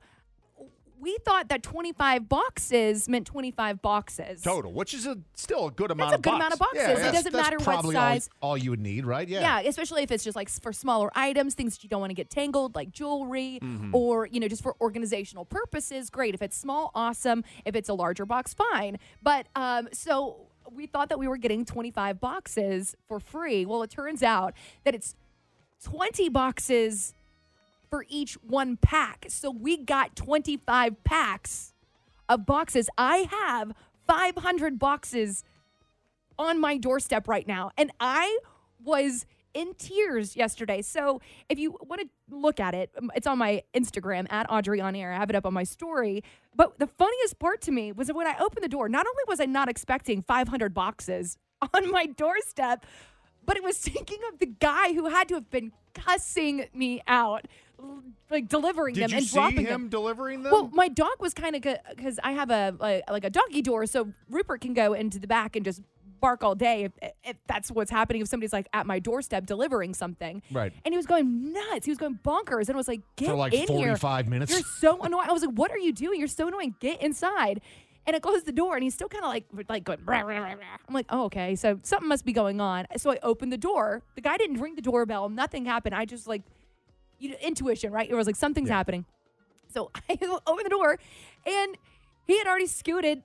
we thought that 25 boxes meant 25 boxes. Total, which is still a good amount of boxes. That's a good amount of boxes. It doesn't matter what size. All you would need, right? Yeah, especially if it's just for smaller items, things that you don't want to get tangled, like jewelry, or, just for organizational purposes. Great. If it's small, awesome. If it's a larger box, fine. But so we thought that we were getting 25 boxes for free. Well, it turns out that it's 20 boxes for each one pack. So we got 25 packs of boxes. I have 500 boxes on my doorstep right now. And I was in tears yesterday. So if you want to look at it, it's on my Instagram, @AudreyOnAir. I have it up on my story. But the funniest part to me was that when I opened the door, not only was I not expecting 500 boxes on my doorstep, but it was thinking of the guy who had to have been cussing me out, delivering them and dropping them. Did you see him delivering them? Well, my dog was kind of, because I have a doggy door, so Rupert can go into the back and just bark all day if that's what's happening, if somebody's at my doorstep delivering something. Right. And he was going nuts. He was going bonkers. And I was like, get for in 45 here. minutes. You're so annoying. I was like, what are you doing? You're so annoying. Get inside. And I closed the door, and he's still kind of going, rah, rah, rah, rah. I'm like, oh, okay. So something must be going on. So I opened the door. The guy didn't ring the doorbell. Nothing happened. I just intuition, right? It was something's happening. So I opened the door, and he had already scooted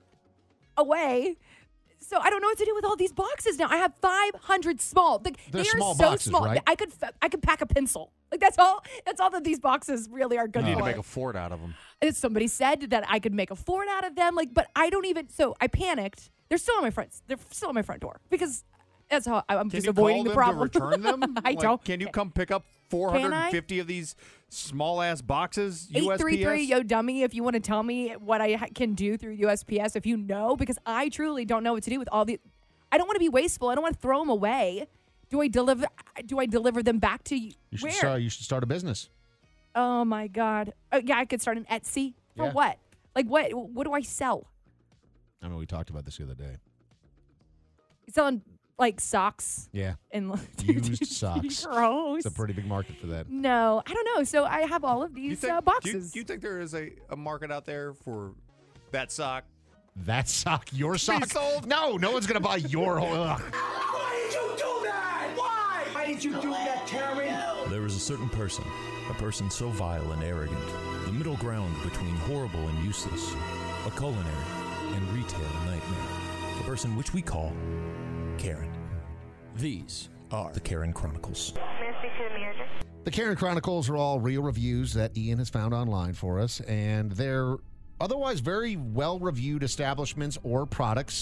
away. So I don't know what to do with all these boxes now. I have 500 small. They are small so boxes, small. right? I could pack a pencil. That's all. That's all that these boxes really are good You need for. to make a fort out of them. And somebody said that I could make a fort out of them. But I don't even. So I panicked. They're still on my front. They're still on my front door because that's how I'm just avoiding the problem. Can you call them to return them? I don't. Can you come pick up 450 of these small ass boxes? 833 Yo Dummy. If you want to tell me what I can do through USPS, if you know, because I truly don't know what to do with all the. I don't want to be wasteful. I don't want to throw them away. Do I deliver them back to you? You should Where? you should start a business. Oh my God. Yeah, I could start an Etsy. For Yeah. what? What do I sell? I mean, we talked about this the other day. Selling socks. Yeah. And Used socks. Gross. It's a pretty big market for that. No, I don't know. So I have all of these boxes. Do you think there is a market out there for that sock? That sock? Your Be sock? sold? No, no one's going to buy your whole... Why did you do that? Why? Why did you do that, Karen? There is a certain person, a person so vile and arrogant, the middle ground between horrible and useless, a culinary and retail nightmare, a person which we call Karen. These are the Karen Chronicles. May I speak to the manager? The Karen Chronicles are all real reviews that Ian has found online for us, and they're otherwise very well-reviewed establishments or products,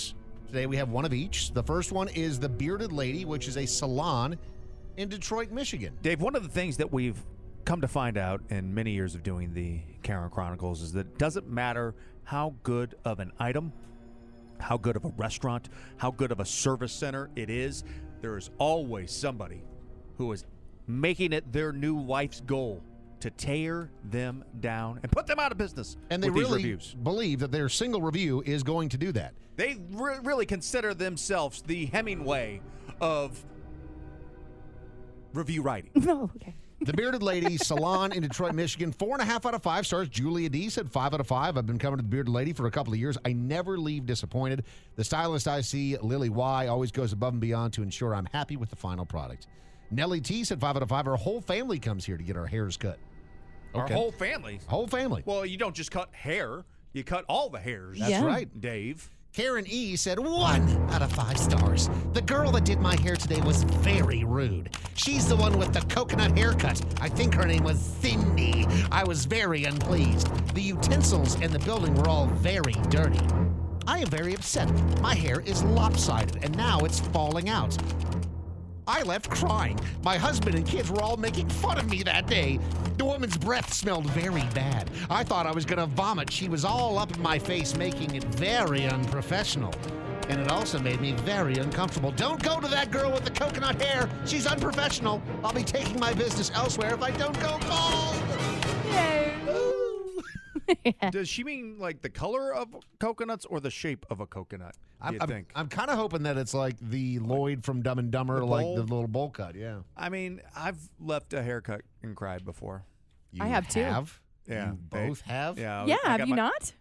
Today we have one of each. The first one is the Bearded Lady, which is a salon in Detroit, Michigan. Dave, one of the things that we've come to find out in many years of doing the Karen Chronicles is that it doesn't matter how good of an item, how good of a restaurant, how good of a service center it is, there is always somebody who is making it their new life's goal to tear them down and put them out of business. And they with these really reviews. believe that their single review is going to do that. They really consider themselves the Hemingway of review writing. Oh, okay. The Bearded Lady Salon in Detroit, Michigan, 4.5 out of 5 stars. Julia D said 5 out of 5. I've been coming to the Bearded Lady for a couple of years. I never leave disappointed. The stylist I see, Lily Y, always goes above and beyond to ensure I'm happy with the final product. Nellie T said 5 out of 5. Our whole family comes here to get our hairs cut. Our whole family? Whole family. Well, you don't just cut hair. You cut all the hairs. That's right. Dave. Karen E said 1 out of 5 stars. The girl that did my hair today was very rude. She's the one with the coconut haircut. I think her name was Cindy. I was very unpleased. The utensils in the building were all very dirty. I am very upset. My hair is lopsided and now it's falling out. I left crying. My husband and kids were all making fun of me that day. The woman's breath smelled very bad. I thought I was going to vomit. She was all up in my face, making it very unprofessional. And it also made me very uncomfortable. Don't go to that girl with the coconut hair. She's unprofessional. I'll be taking my business elsewhere if I don't go bald. Does she mean like the color of coconuts or the shape of a coconut? Do you think? I'm kind of hoping that it's like the Lloyd from Dumb and Dumber, like the little bowl cut. Yeah. I mean, I've left a haircut and cried before. I have too. Yeah, You both have? Yeah. Yeah, I have got you my- not?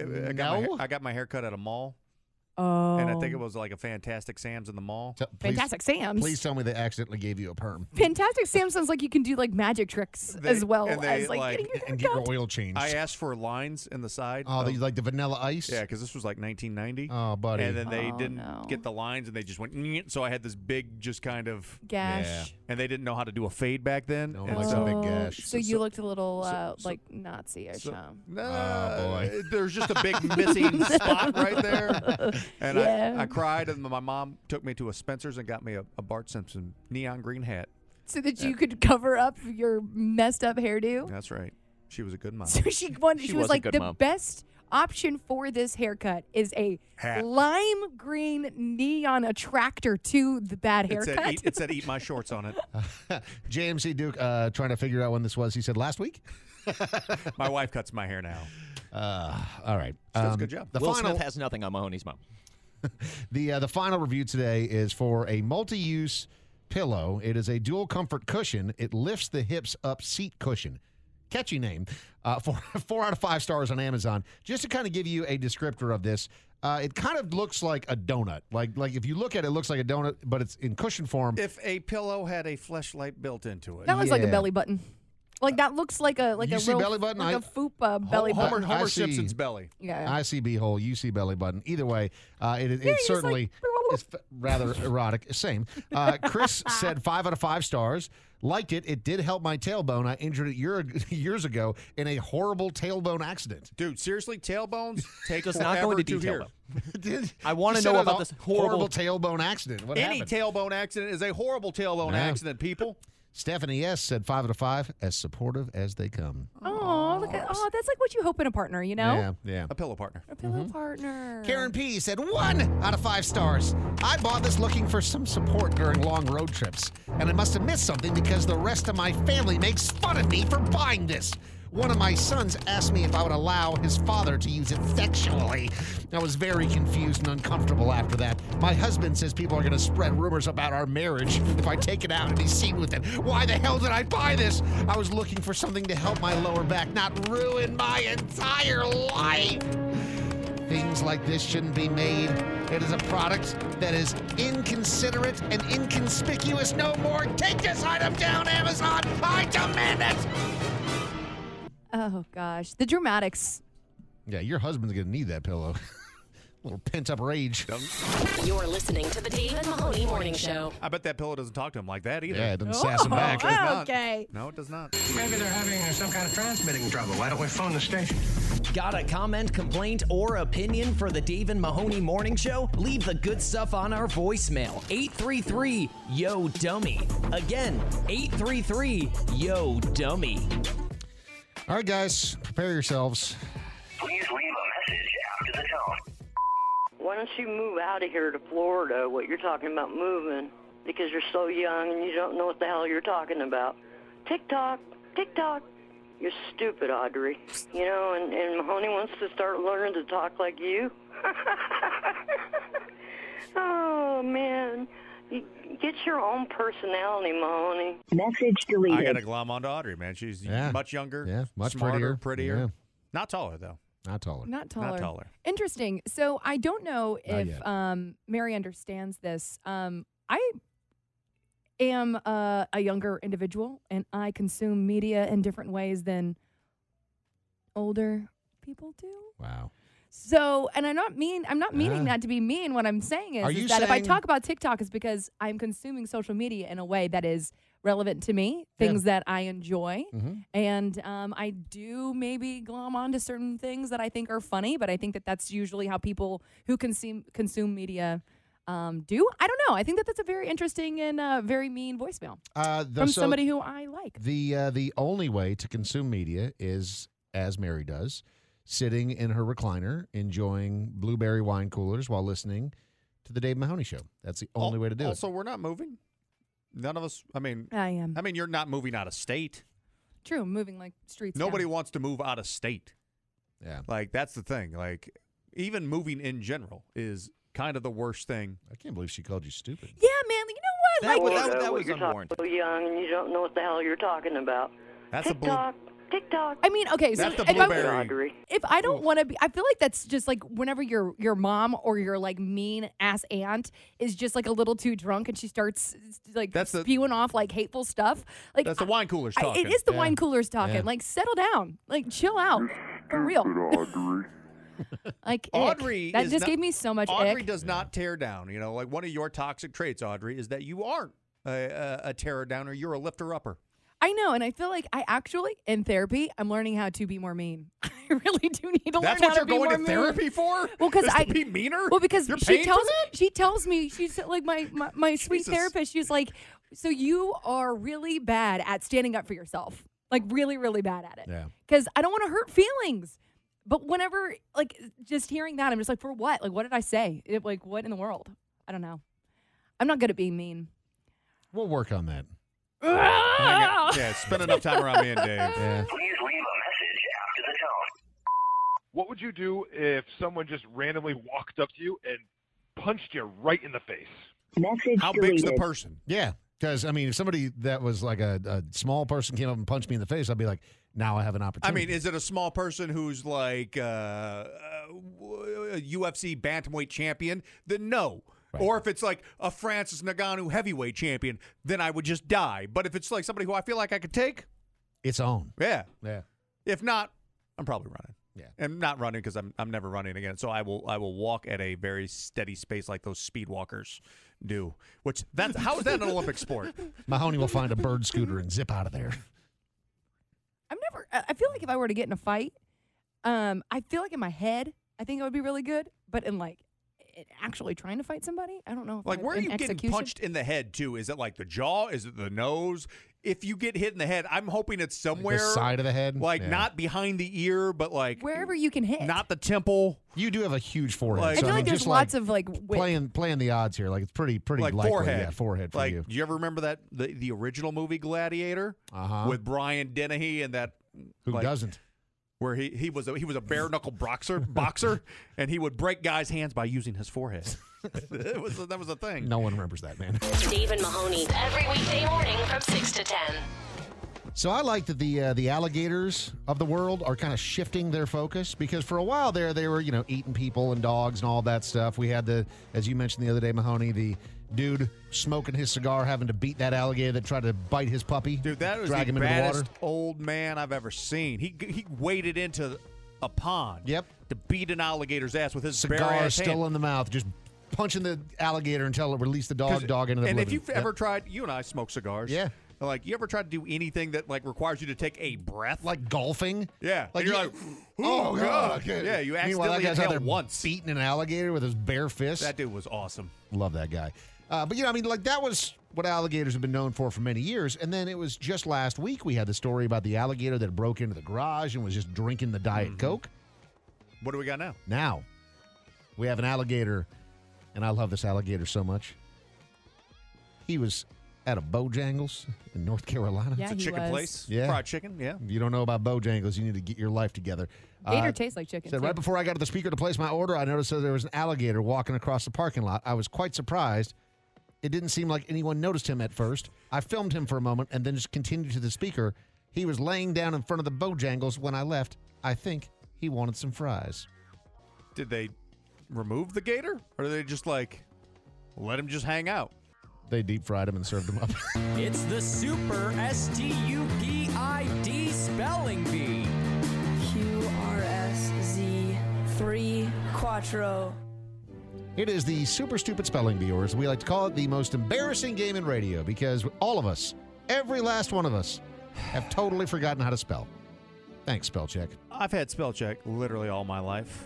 I got my haircut at a mall. Oh. And I think it was like a Fantastic Sam's in the mall. Fantastic Sam's? Please tell me they accidentally gave you a perm. Fantastic Sam sounds like you can do like magic tricks as well and as they, like getting your And get your oil changed. I asked for lines in the side. Oh, they like the vanilla ice? Yeah, because this was like 1990. Oh, buddy. And then they didn't get the lines, and they just went. "Nyeh," So I had this big, just kind of Gash. Yeah. And they didn't know how to do a fade back then. Don't and like so, a big gash. So you looked a little like Nazi-ish, huh? There's just a big missing spot right there. And Yeah. I cried, and my mom took me to a Spencer's and got me a Bart Simpson neon green hat. So that you could cover up your messed up hairdo? That's right. She was a good mom. So she was like, the best option for this haircut is a Hat. lime green neon attractor to the bad haircut. It said eat my shorts on it. JMC Duke trying to figure out when this was. He said last week. My wife cuts my hair now. All right. She does a good job. The Will final Smith has nothing on Mahoney's mom. the final review today is for a multi-use pillow. It is a dual comfort cushion. It lifts the hips up seat cushion. Catchy name. 4 out of 5 stars on Amazon. Just to kind of give you a descriptor of this, it kind of looks like a donut. Like if you look at it, it looks like a donut, but it's in cushion form. If a pillow had a fleshlight built into it. That looks like a Yeah. belly button. Like that looks like a You see real belly button? like a fupa belly button. Homer I see- Simpson's belly. Yeah. I see beehole, you see belly button. Either way, it certainly is rather erotic. Same. Chris said 5 out of 5 stars. Liked it. It did help my tailbone. I injured it years ago in a horrible tailbone accident. Dude, seriously, tailbones take Does not go forever into to detail, hear. I want You to said know it about was this a horrible tailbone accident. What Any happened? tailbone accident is a horrible tailbone Yeah. accident, people. Stephanie S. said 5 out of 5, as supportive as they come. Oh, look at that's like what you hope in a partner, you know? Yeah. A pillow partner. A pillow partner. Karen P. said 1 out of 5 stars. I bought this looking for some support during long road trips, and I must have missed something because the rest of my family makes fun of me for buying this. One of my sons asked me if I would allow his father to use it sexually. I was very confused and uncomfortable after that. My husband says people are going to spread rumors about our marriage if I take it out and he's seen with it. Why the hell did I buy this? I was looking for something to help my lower back, not ruin my entire life. Things like this shouldn't be made. It is a product that is inconsiderate and inconspicuous no more. Take this item down, Amazon. I demand it. Oh gosh, the dramatics. Yeah, your husband's going to need that pillow. little pent-up rage. You're listening to the Dave and Mahoney Morning Show. I bet that pillow doesn't talk to him like that either. Yeah, it doesn't sass him back. It does not. Okay. No, it does not. Maybe they're having some kind of transmitting trouble. Why don't we phone the station? Got a comment, complaint, or opinion for the Dave and Mahoney Morning Show? Leave the good stuff on our voicemail. 833-YO-DUMMY. Again, 833-YO-DUMMY. All right, guys, prepare yourselves. Please leave a message after the tone. Why don't you move out of here to Florida, what you're talking about moving, because you're so young and you don't know what the hell you're talking about. TikTok, TikTok. You're stupid, Audrey. You know, and Mahoney wants to start learning to talk like you. Oh, man. You get your own personality, Mahoney. Message deleted. I got to glom onto Audrey, man. She's much younger, much smarter, prettier. Yeah. Not taller, though. Not taller. Not taller. Not taller. Interesting. So I don't know if yet. Mary understands this. I am a younger individual, and I consume media in different ways than older people do. Wow. So, and I'm not meaning that to be mean. What I'm saying is that if I talk about TikTok, it's because I'm consuming social media in a way that is relevant to me, things that I enjoy. And I do maybe glom onto certain things that I think are funny, but I think that that's usually how people who consume media do. I don't know. I think that that's a very interesting and very mean voicemail from somebody who I like. The only way to consume media is, as Mary does, sitting in her recliner, enjoying blueberry wine coolers while listening to the Dave Mahoney Show. That's the only way to do it. Also, we're not moving. None of us. I mean, I am. I mean, you're not moving out of state. True, moving like streets. Nobody down. wants to move out of state. Yeah. Like, that's the thing. Like, even moving in general is kind of the worst thing. I can't believe she called you stupid. Yeah, man. You know what? That was you're unwarranted. so young and you don't know what the hell you're talking about. That's TikTok, TikTok. I mean, okay, so That's the blueberry. if I don't want to be, I feel like that's just like whenever your mom or your like mean ass aunt is just like a little too drunk and she starts like spewing off like hateful stuff. Like That's the wine coolers talking. It is the wine coolers talking. Yeah. Like settle down, like chill out, for real. Like Audrey, that just gave me so much. Audrey ick. does not tear down. You know, like one of your toxic traits, Audrey, is that you aren't a tear downer. You're a lifter upper. I know, and I feel like I actually, in therapy, I'm learning how to be more mean. I really do need to learn That's how what to you're be going more to mean. therapy for? Well, because to be meaner. Well, because You're she paying for tells me, she's like my sweet Jesus. therapist. She's like, so you are really bad at standing up for yourself, like really, really bad at it. Yeah. Because I don't want to hurt feelings. But whenever, like, just hearing that, I'm just like, for what? Like, what did I say? Like, what in the world? I don't know. I'm not good at being mean. We'll work on that. Yeah, spend enough time around me and Dave. Yeah. Please leave a message after the tone. What would you do if someone just randomly walked up to you and punched you right in the face? Message How deleted. big's the person? Yeah. Because, I mean, if somebody that was like a small person came up and punched me in the face, I'd be like, now I have an I opportunity. mean, is it a small person who's like a UFC bantamweight champion? Then no. Right. Or if it's like a Francis Ngannou heavyweight champion, then I would just die. But if it's like somebody who I feel like I could take, it's on. yeah. Yeah. If not, I'm probably running. Yeah. And not running because I'm never running again. So I will walk at a very steady pace like those speed walkers do. Which how is that an Olympic sport? Mahoney will find a bird scooter and zip out of there. I feel like if I were to get in a fight, I feel like in my head, I think it would be really good. But in like actually trying to fight somebody, I don't know. If Like, where are you getting punched in the head, too? Is it like the jaw? Is it the nose? If you get hit in the head, I'm hoping it's somewhere. Like the side of the head? Like, Yeah. not behind the ear, but like. Wherever you can hit. Not the temple. You do have a huge forehead. Like- so, I feel I like mean, there's just lots of like width. playing the odds here. Like, it's pretty Like likely. forehead. Yeah, forehead for like, you. do you ever remember that the original movie Gladiator with Brian Dennehy and that? Who like, doesn't? Where he was a bare knuckle boxer, and he would break guys' hands by using his forehead. That was a thing. No one remembers that, man. Dave and Mahoney every weekday morning from 6 to 10. So I like that the alligators of the world are kind of shifting their focus, because for a while there they were, eating people and dogs and all that stuff. We had as you mentioned the other day, Mahoney, the dude smoking his cigar, having to beat that alligator that tried to bite his puppy. Dude, that was drag the him into the water. baddest old man I've ever seen. He waded into a pond. Yep. To beat an alligator's ass with his Cigar bare ass still hand. in the mouth, just punching the alligator until it released the dog into the And oblivion. if you've ever tried, you and I smoke cigars. Yeah. Like, you ever try to do anything that like requires you to take a breath? Like golfing? Yeah. Like you're like, oh, God. Yeah, you Meanwhile, that accidentally guy's out there inhaled once. beating an alligator with his bare fist. That dude was awesome. Love that guy. But, I mean, like, that was what alligators have been known for many years. And then it was just last week we had the story about the alligator that broke into the garage and was just drinking the Diet Coke. What do we got now? Now, we have an alligator, and I love this alligator so much. He was at a Bojangles in North Carolina. Yeah, It's a he chicken was. place. Yeah. Fried chicken, yeah. If you don't know about Bojangles, you need to get your life together. Gator tastes like chicken. Said too. right before I got to the speaker to place my order, I noticed that there was an alligator walking across the parking lot. I was quite surprised. It didn't seem like anyone noticed him at first. I filmed him for a moment and then just continued to the speaker. He was laying down in front of the Bojangles when I left. I think he wanted some fries. Did they remove the gator? Or did they just like let him just hang out? They deep fried him and served him up. It's the Super STUPID spelling bee. QRSZ3 Quattro. It is the Super Stupid Spelling Bee, or as we like to call it, the most embarrassing game in radio, because all of us, every last one of us, have totally forgotten how to spell. Thanks, Spell Check. I've had spell check literally all my life.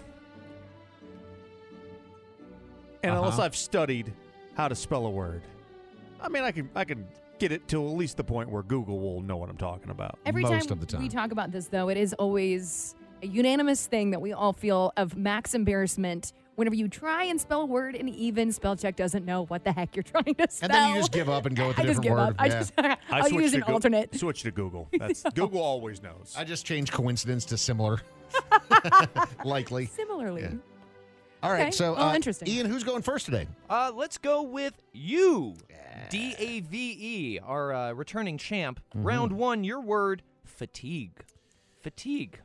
And unless I've studied how to spell a word, I mean, I can get it to at least the point where Google will know what I'm talking about. Every most time of the time. we talk about this, though, it is always a unanimous thing that we all feel of max embarrassment whenever you try and spell a word and even spell check doesn't know what the heck you're trying to spell. And then you just give up and go with a I just different give word. up. I'll switched use to an alternate. Switch to Google. That's Google always knows. I just changed coincidence to similar. Likely. Similarly. Yeah. All right, Okay. so Well, interesting. Ian, who's going first today? Let's go with you. DAVE, our returning champ. Mm-hmm. Round one, your word, fatigue. Fatigue.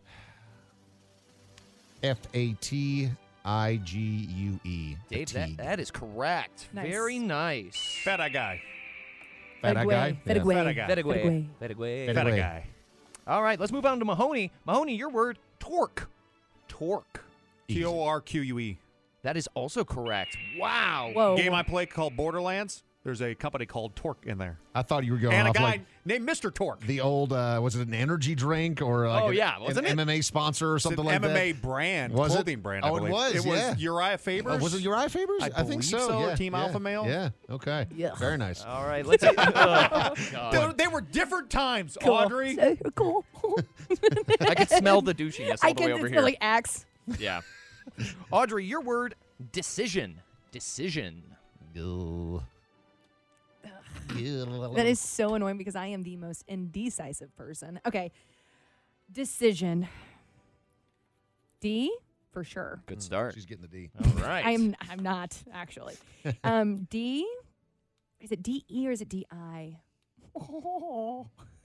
FATIGUE. Dave, Fatigue. that is correct. Nice. Very nice. Fat guy. Fat Fetigue. guy? Yeah. Fetigue. Fat guy. Fetigue. Fetigue. Fetigue. Fat guy. All right, let's move on to Mahoney. Mahoney, your word, torque. Torque. TORQUE. That is also correct. Wow. Whoa. Game I play called Borderlands. There's a company called Torque in there. I thought you were going And a off guy like named Mr. Torque. the old, was it an energy drink or like Oh, yeah, an wasn't it? MMA sponsor or It's something an like MMA that? brand, Was it? clothing brand, I Oh, it believe. was, It yeah. was Uriah Faber. Was it Uriah Fabers? I think believe so. so, Yeah, Team yeah, Alpha Male. Yeah. Okay. Yeah. Very nice. All right, let's see. Oh, God. They were different times, Cool. Audrey. So cool. I can smell the douchiness all I the way can over smell here. like axe. Yeah. Audrey, your word, decision. Decision. That is so annoying because I am the most indecisive person. Okay. Decision. D for sure. Good start. She's getting the D. All right. I'm not actually. D. Is it D-E or is it D-I? Oh.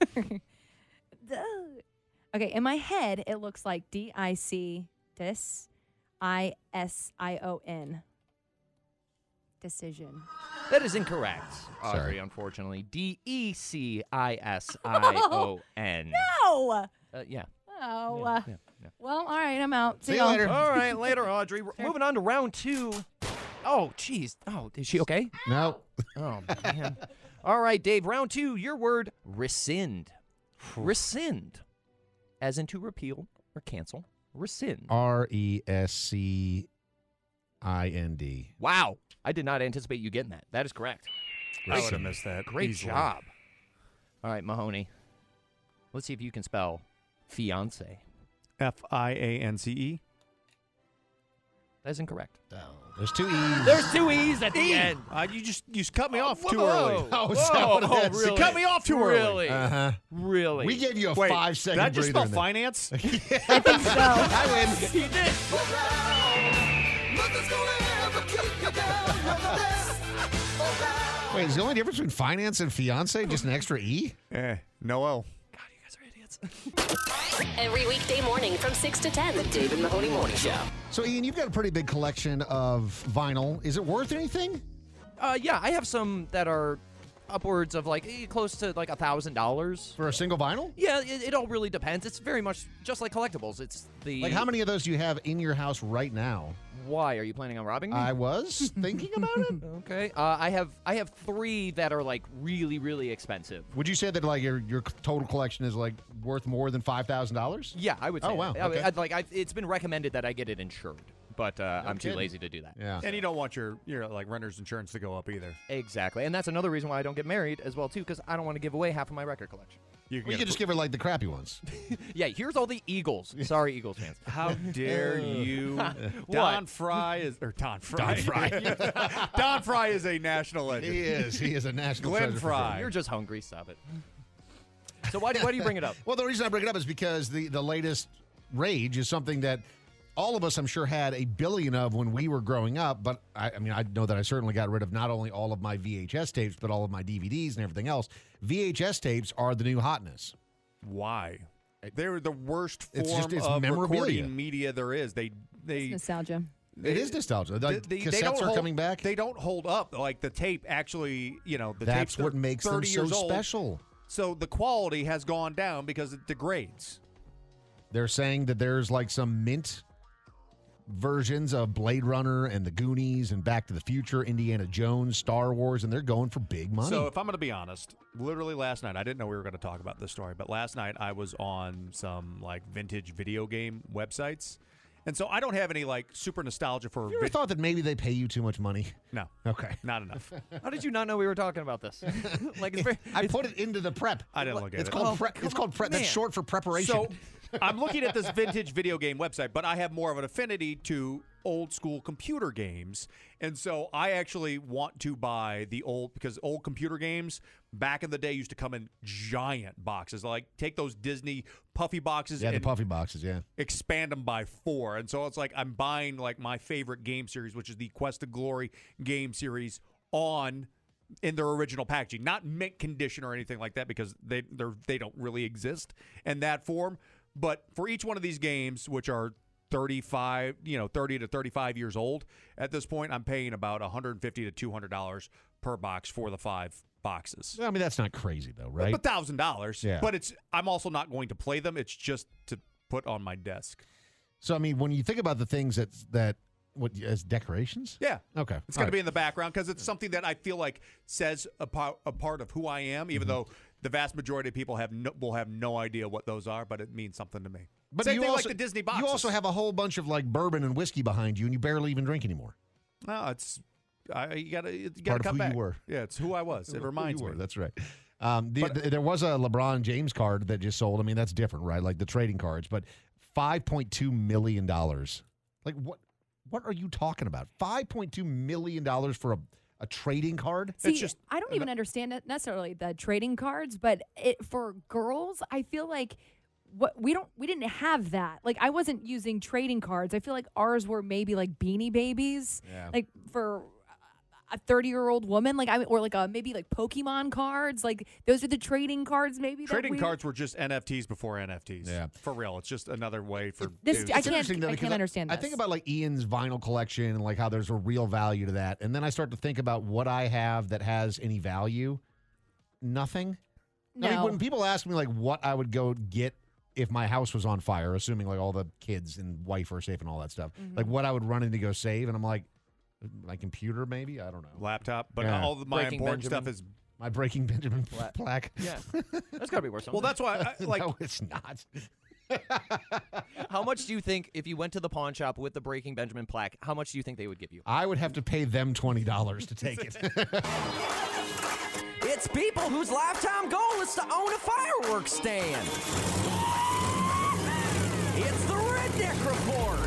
Okay, in my head it looks like D-I-C dis I-S-I-O-N. Decision. That is incorrect, Audrey, Sorry. unfortunately. DECISION. No. Yeah. Oh. Yeah. Well, all right, I'm out. See you y'all. later. All right, later, Audrey. Moving on to round two. Oh, jeez. Oh, is she okay? No. Oh, man. All right, Dave, round two, your word, rescind. Rescind. As in to repeal or cancel. Rescind. RESCIND. Wow. I did not anticipate you getting that. That is correct. I would have missed that. Great easily. job. All right, Mahoney. Let's see if you can spell fiance. FIANCE. That is incorrect. There's two E's. There's two E's at the end. You just cut me off too Whoa. early. Oh, is that what it Whoa, is? really? You cut me off too early. Really? Uh-huh. Really? We gave you a Wait, 5-second did I just breather spell in there. finance? I think so. I win. He did. Wait, is the only difference between finance and fiance just an extra E? Noel. God, you guys are idiots. Every weekday morning from 6 to 10. The David Mahoney Morning Show. So, Ian, you've got a pretty big collection of vinyl. Is it worth anything? Yeah, I have some that are upwards of like close to like $1,000 for a single vinyl. Yeah, it all really depends. It's very much just like collectibles. It's the Like, how many of those do you have in your house right now? Why? Are you planning on robbing me? I was thinking about it. Okay. I have 3 that are like really, really expensive. Would you say that like your total collection is like worth more than $5,000? Yeah, I would say. Oh wow. that. Okay. It's been recommended that I get it insured, but I'm too kidding. lazy to do that. Yeah. And you don't want your like renter's insurance to go up either. Exactly, and that's another reason why I don't get married as well too, because I don't want to give away half of my record collection. You could just give her like the crappy ones. Yeah, here's all the Eagles. Sorry, Eagles fans. How dare you? Don Fry is Don Fry. Don Fry is a national legend. He is. He is a national Glenn treasure for Fry. sure. You're just hungry. Stop it. So why do you bring it up? Well, the reason I bring it up is because the latest rage is something that all of us, I'm sure, had a billion of when we were growing up. But I mean, I know that I certainly got rid of not only all of my VHS tapes, but all of my DVDs and everything else. VHS tapes are the new hotness. Why? They're the worst It's form just- it's of memorabilia. recording media there is. They It's nostalgia. It is nostalgia. Like, cassettes are coming back. They don't hold up. Like the tape actually, the That's tapes what are makes them 30 so years old. special. So the quality has gone down because it degrades. They're saying that there's like some mint versions of Blade Runner and the Goonies and Back to the Future, Indiana Jones, Star Wars, and they're going for big money. So if I'm going to be honest, literally last night, I didn't know we were going to talk about this story, but last night I was on some like vintage video game websites. And so I don't have any like super nostalgia for. you ever thought that maybe they pay you too much money? No. Okay. Not enough. How did you not know we were talking about this? Like, I put it into the prep. I didn't look at It's it. called prep. It's called prep. That's man. short for preparation. So I'm looking at this vintage video game website, but I have more of an affinity to old school computer games. And so I actually want to buy because old computer games back in the day used to come in giant boxes. Like take those Disney puffy boxes yeah, the and puffy boxes, yeah. expand them by 4. And so it's like I'm buying like my favorite game series, which is the Quest of Glory game series in their original packaging, not mint condition or anything like that, because they don't really exist in that form. But for each one of these games, which are 30 to 35 years old at this point, I'm paying about $150 to $200 per box for the 5 boxes. I mean, that's not crazy though, right? But $1,000. Yeah. But I'm also not going to play them. It's just to put on my desk. So I mean, when you think about the things that as decorations? Yeah. Okay. It's going to be in the background because it's something that I feel like says a part of who I am, even though the vast majority of people will have no idea what those are, but it means something to me. But Same you thing also, like the Disney boxes. You also have a whole bunch of like bourbon and whiskey behind you, and you barely even drink anymore. No, it's you got to Part of come who back. you were. Yeah, it's who I was. It reminds me. That's right. There was a LeBron James card that just sold. I mean, that's different, right? Like the trading cards, but $5.2 million. Like what are you talking about? $5.2 million for a trading card? See, I don't even understand necessarily the trading cards, but for girls, I feel like we didn't have that. Like I wasn't using trading cards. I feel like ours were maybe like Beanie Babies, like for a 30-year-old woman, or maybe like Pokemon cards. Like those are the trading cards. Maybe trading cards were just NFTs before NFTs. Yeah, for real. It's just another way for this. I can't understand. I think about like Ian's vinyl collection and like how there's a real value to that, and then I start to think about what I have that has any value. Nothing. No. I mean, when people ask me like what I would go get if my house was on fire, assuming like all the kids and wife are safe and all that stuff, like what I would run in to go save, and I'm like, my computer maybe? I don't know. Laptop, but all my Breaking important Benjamin. stuff is my Breaking Benjamin plaque. Yeah, that's got to be worth something. Well, that's why No, it's not. How much do you think if you went to the pawn shop with the Breaking Benjamin plaque? How much do you think they would give you? I would have to pay them $20 to take it. It's people whose lifetime goal is to own a fireworks stand. It's the Redneck Report.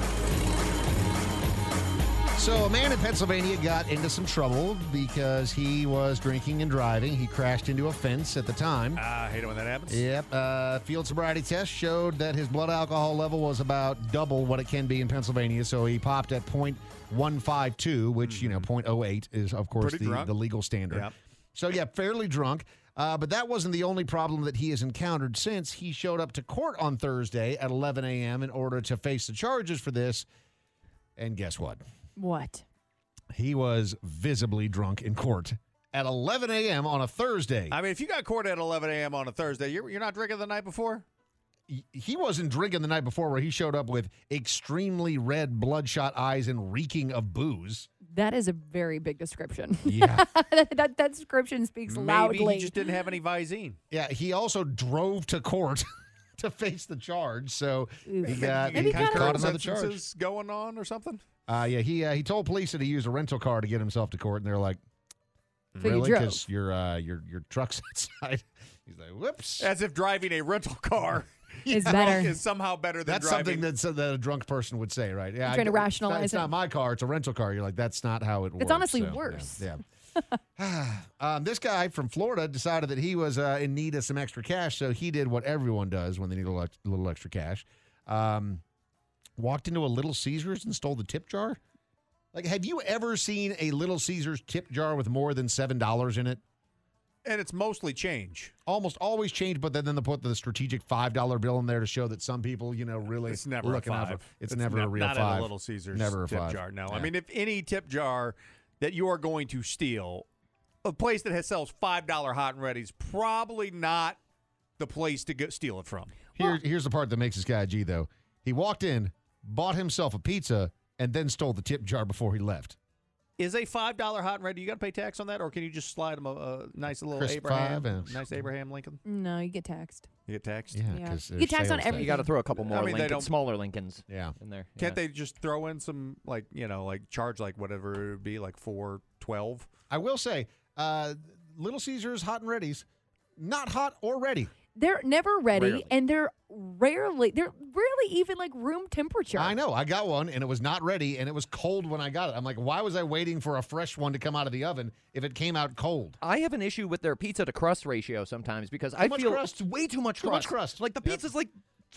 So a man in Pennsylvania got into some trouble because he was drinking and driving. He crashed into a fence at the time. I hate it when that happens. Yep. Field sobriety test showed that his blood alcohol level was about double what it can be in Pennsylvania. So he popped at .152, which, 0.08 is, of course, the legal standard. Yep. So, yeah, fairly drunk. But that wasn't the only problem that he has encountered since he showed up to court on Thursday at 11 a.m. in order to face the charges for this. And guess what? What? He was visibly drunk in court at 11 a.m. on a Thursday. I mean, if you got court at 11 a.m. on a Thursday, you're not drinking the night before? he wasn't drinking the night before where he showed up with extremely red, bloodshot eyes and reeking of booze. That is a very big description. Yeah. that description speaks loudly. Maybe he just didn't have any Visine. Yeah, he also drove to court to face the charge, so he got caught another charge going on or something. Yeah, he told police that he used a rental car to get himself to court, and they're like, So you "Really? drove. Because your truck's outside." He's like, "Whoops!" As if driving a rental car Is better. is somehow better than That's driving. something that a drunk person would say, right? Yeah, You're trying to rationalize It's it. not my car; it's a rental car. You're like, that's not how it works. It's honestly So, worse. Yeah. This guy from Florida decided that he was in need of some extra cash, so he did what everyone does when they need a little extra cash. Walked into a Little Caesars and stole the tip jar. Like, have you ever seen a Little Caesars tip jar with more than $7 in it? And it's mostly change. Almost always change, but then they put the strategic $5 bill in there to show that some people, really It's never looking a out five. for. It's never a real not five. At a Little Caesars Never a tip five. jar. No, Yeah. I mean, if any tip jar that you are going to steal, a place that sells $5 hot and ready is probably not the place to go steal it from. Here's the part that makes this guy a G, though. He walked in, bought himself a pizza, and then stole the tip jar before he left. Is a $5 hot and ready? You got to pay tax on that, or can you just slide them a nice little Crisp Abraham, five, nice Abraham Lincoln? No, you get taxed. You get taxed. Yeah. 'cause You get taxed on sales tax. everything. You got to throw a couple more I mean, they Lincoln, don't- smaller Lincolns Yeah. in there. Can't they just throw in some like charge like whatever it would be like $4.12? I will say, Little Caesars hot and ready's not hot or ready. They're never ready, Rarely. and they're rarely even like room temperature. I know. I got one, and it was not ready, and it was cold when I got it. I'm like, why was I waiting for a fresh one to come out of the oven if it came out cold? I have an issue with their pizza to crust ratio sometimes because Too I much feel crust. it's way too much Too crust. much crust. Like the pizza's like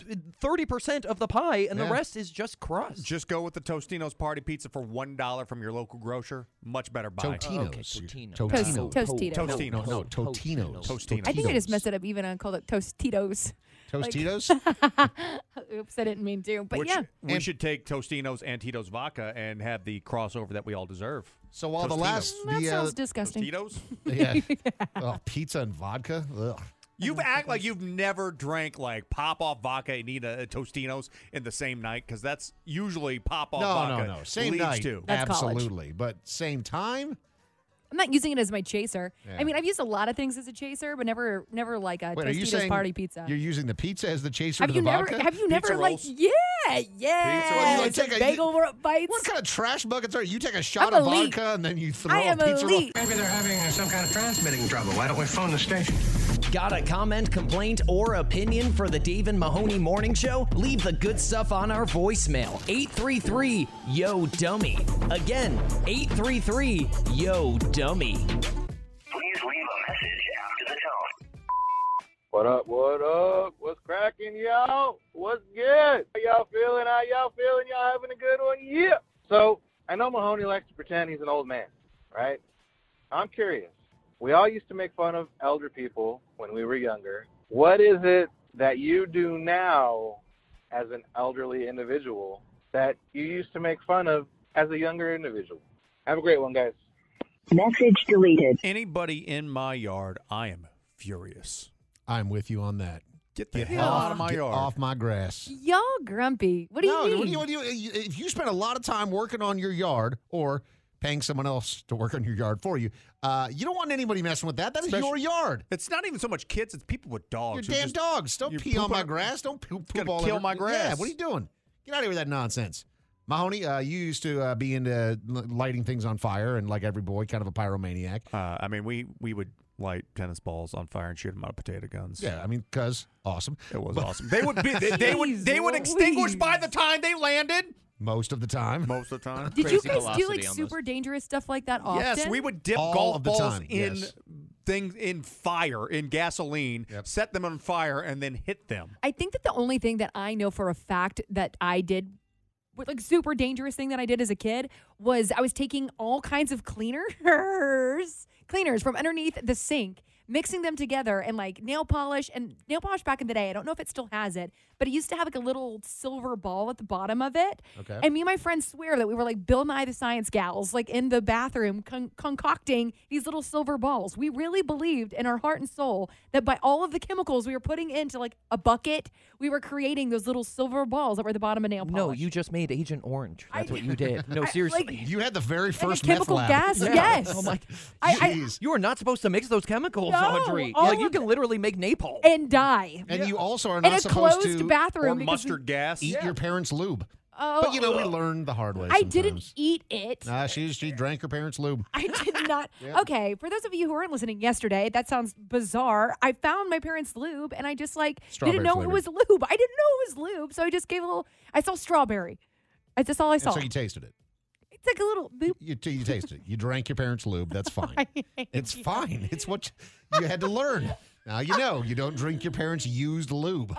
30% of the pie, and the Yeah. rest is just crust. Just go with the Tostino's Party Pizza for $1 from your local grocer. Much better buy. Totinos. Okay, Totino. Totinos. Tostitos. Tostinos. No, Totinos. Tostinos. I think I just messed it up even and called it Tostitos. Tostitos? Oops, I didn't mean to. But Which yeah. we should take Tostinos and Tito's vodka and have the crossover that we all deserve. So while the Tostinos. last... That sounds disgusting. Tostitos? Yeah. Oh, pizza and vodka? Ugh. You act like you've never drank like pop-off vodka and eat a Tostinos in the same night because that's usually pop-off vodka. No. Same leads night. to. That's college. Absolutely. But same time? I'm not using it as my chaser. Yeah. I mean, I've used a lot of things as a chaser, but never like a Wait, are you Tostitos saying Party Pizza. you're using the pizza as the chaser Have to you the never? vodka? Have you never Pizza like? rolls? Yeah. Well, you Some take a- bagel bites. What kind of trash buckets are you? You take a shot I'm of elite. vodka and then you throw I a am pizza roll? elite. Maybe they're having some kind of transmitting trouble. Why don't we phone the station? Got a comment, complaint, or opinion for the Dave and Mahoney Morning Show? Leave the good stuff on our voicemail. 833-YO-DUMMY. Again, 833-YO-DUMMY. Please leave a message after the tone. What up? What up? What's cracking, y'all? What's good? How y'all feeling? How y'all feeling? Y'all having a good one? Yeah. So, I know Mahoney likes to pretend he's an old man, right? I'm curious. We all used to make fun of elder people when we were younger. What is it that you do now as an elderly individual that you used to make fun of as a younger individual? Have a great one, guys. Message deleted. Anybody in my yard, I am furious. I'm with you on that. Get the hell out of my Get yard. off my grass. Y'all grumpy. What do you mean? What do you, if you spend a lot of time working on your yard or paying someone else to work on your yard for you, you don't want anybody messing with that. That is your yard. It's not even so much kids; it's people with dogs. Your who damn just- dogs. Don't you pee on poop my grass. Don't poop gonna all kill over my grass. Yeah, what are you doing? Get out of here with that nonsense. Mahoney, you used to be into lighting things on fire and, like every boy, kind of a pyromaniac. I mean, we would light tennis balls on fire and shoot them out of potato guns. Yeah, I mean, because awesome. It was awesome. They would be. They would extinguish by the time they landed. Most of the time. Most of the time. Did you guys do like super dangerous stuff like that often? Yes, we would dip All golf of the balls time, in yes. things in fire, in gasoline, set them on fire, and then hit them. I think that the only thing that I know for a fact that I did, like super dangerous thing that I did as a kid, was I was taking all kinds of cleaners from underneath the sink, mixing them together and like nail polish back in the day. I don't know if it still has it, but it used to have like a little silver ball at the bottom of it. Okay. And me and my friends swear that we were like Bill Nye the Science Gals, like in the bathroom concocting these little silver balls. We really believed in our heart and soul that by all of the chemicals we were putting into like a bucket, we were creating those little silver balls that were at the bottom of nail polish. No, you just made Agent Orange. That's what you did. No, seriously. You had the very first chemical meth lab. gas? Yes. Oh my. Jeez. You are not supposed to mix those chemicals, No, Audrey. all Like you of can literally make napalm. and die. And you also are In not a supposed closed to bathroom Or because mustard gas. eat your parents' lube. Oh, But, we learned the hard way I sometimes. didn't eat it. Nah, she drank her parents' lube. I did not. Yeah. Okay, for those of you who weren't listening yesterday, that sounds bizarre. I found my parents' lube, and I just Strawberry didn't know flavored. it was lube. I didn't know it was lube, so I just gave a little. I saw strawberry. That's all I saw. And so you tasted it. It's like a little boop. You tasted it. You drank your parents' lube. That's fine. It's fine. It's what you had to learn. Now you know you don't drink your parents' used lube.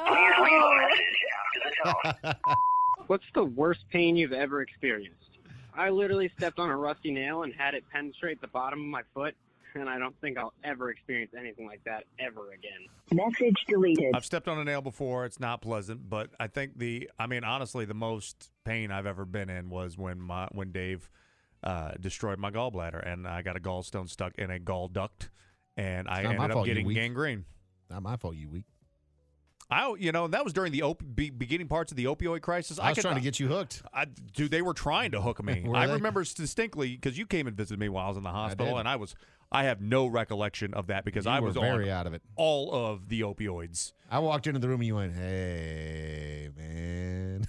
What's the worst pain you've ever experienced? I literally stepped on a rusty nail and had it penetrate the bottom of my foot, and I don't think I'll ever experience anything like that ever again. Message deleted. I've stepped on a nail before. It's not pleasant, but I think honestly, the most pain I've ever been in was when Dave destroyed my gallbladder, and I got a gallstone stuck in a gall duct, and I ended up getting gangrene. Not my fault, you weak. That was during the beginning parts of the opioid crisis. I was trying to get you hooked. Dude, they were trying to hook me. Were I they? remember distinctly because you came and visited me while I was in the hospital, did. and I have no recollection of that because You I were was very on out of it. all of the opioids. I walked into the room and you went, "Hey, man."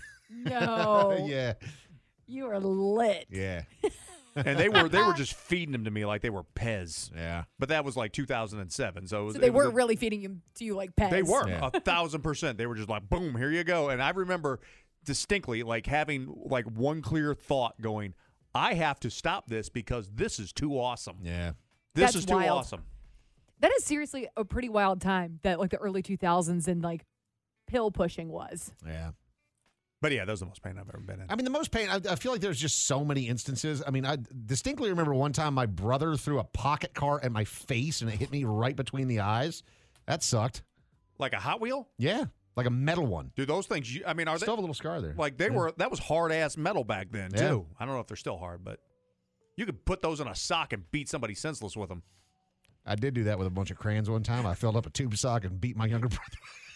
No. Yeah. You are lit. Yeah. And they were just feeding them to me like they were Pez. Yeah. But that was like 2007. So, So they weren't really feeding you to you like pets. They were Yeah. 1,000%. They were just like, boom, here you go. And I remember distinctly like having like one clear thought going, I have to stop this because this is too awesome. Yeah. This That's is too wild. awesome. That is seriously a pretty wild time that like the early 2000s and like pill pushing was. Yeah. But yeah, that was the most pain I've ever been in. I mean, the most pain, I feel like there's just so many instances. I mean, I distinctly remember one time my brother threw a pocket car at my face and it hit me right between the eyes. That sucked. Like a Hot Wheel? Yeah. Like a metal one. Dude, those things, are they? Still have a little scar there. Like that was hard-ass metal back then, Yeah. too. I don't know if they're still hard, but you could put those in a sock and beat somebody senseless with them. I did do that with a bunch of crayons one time. I filled up a tube sock and beat my younger brother.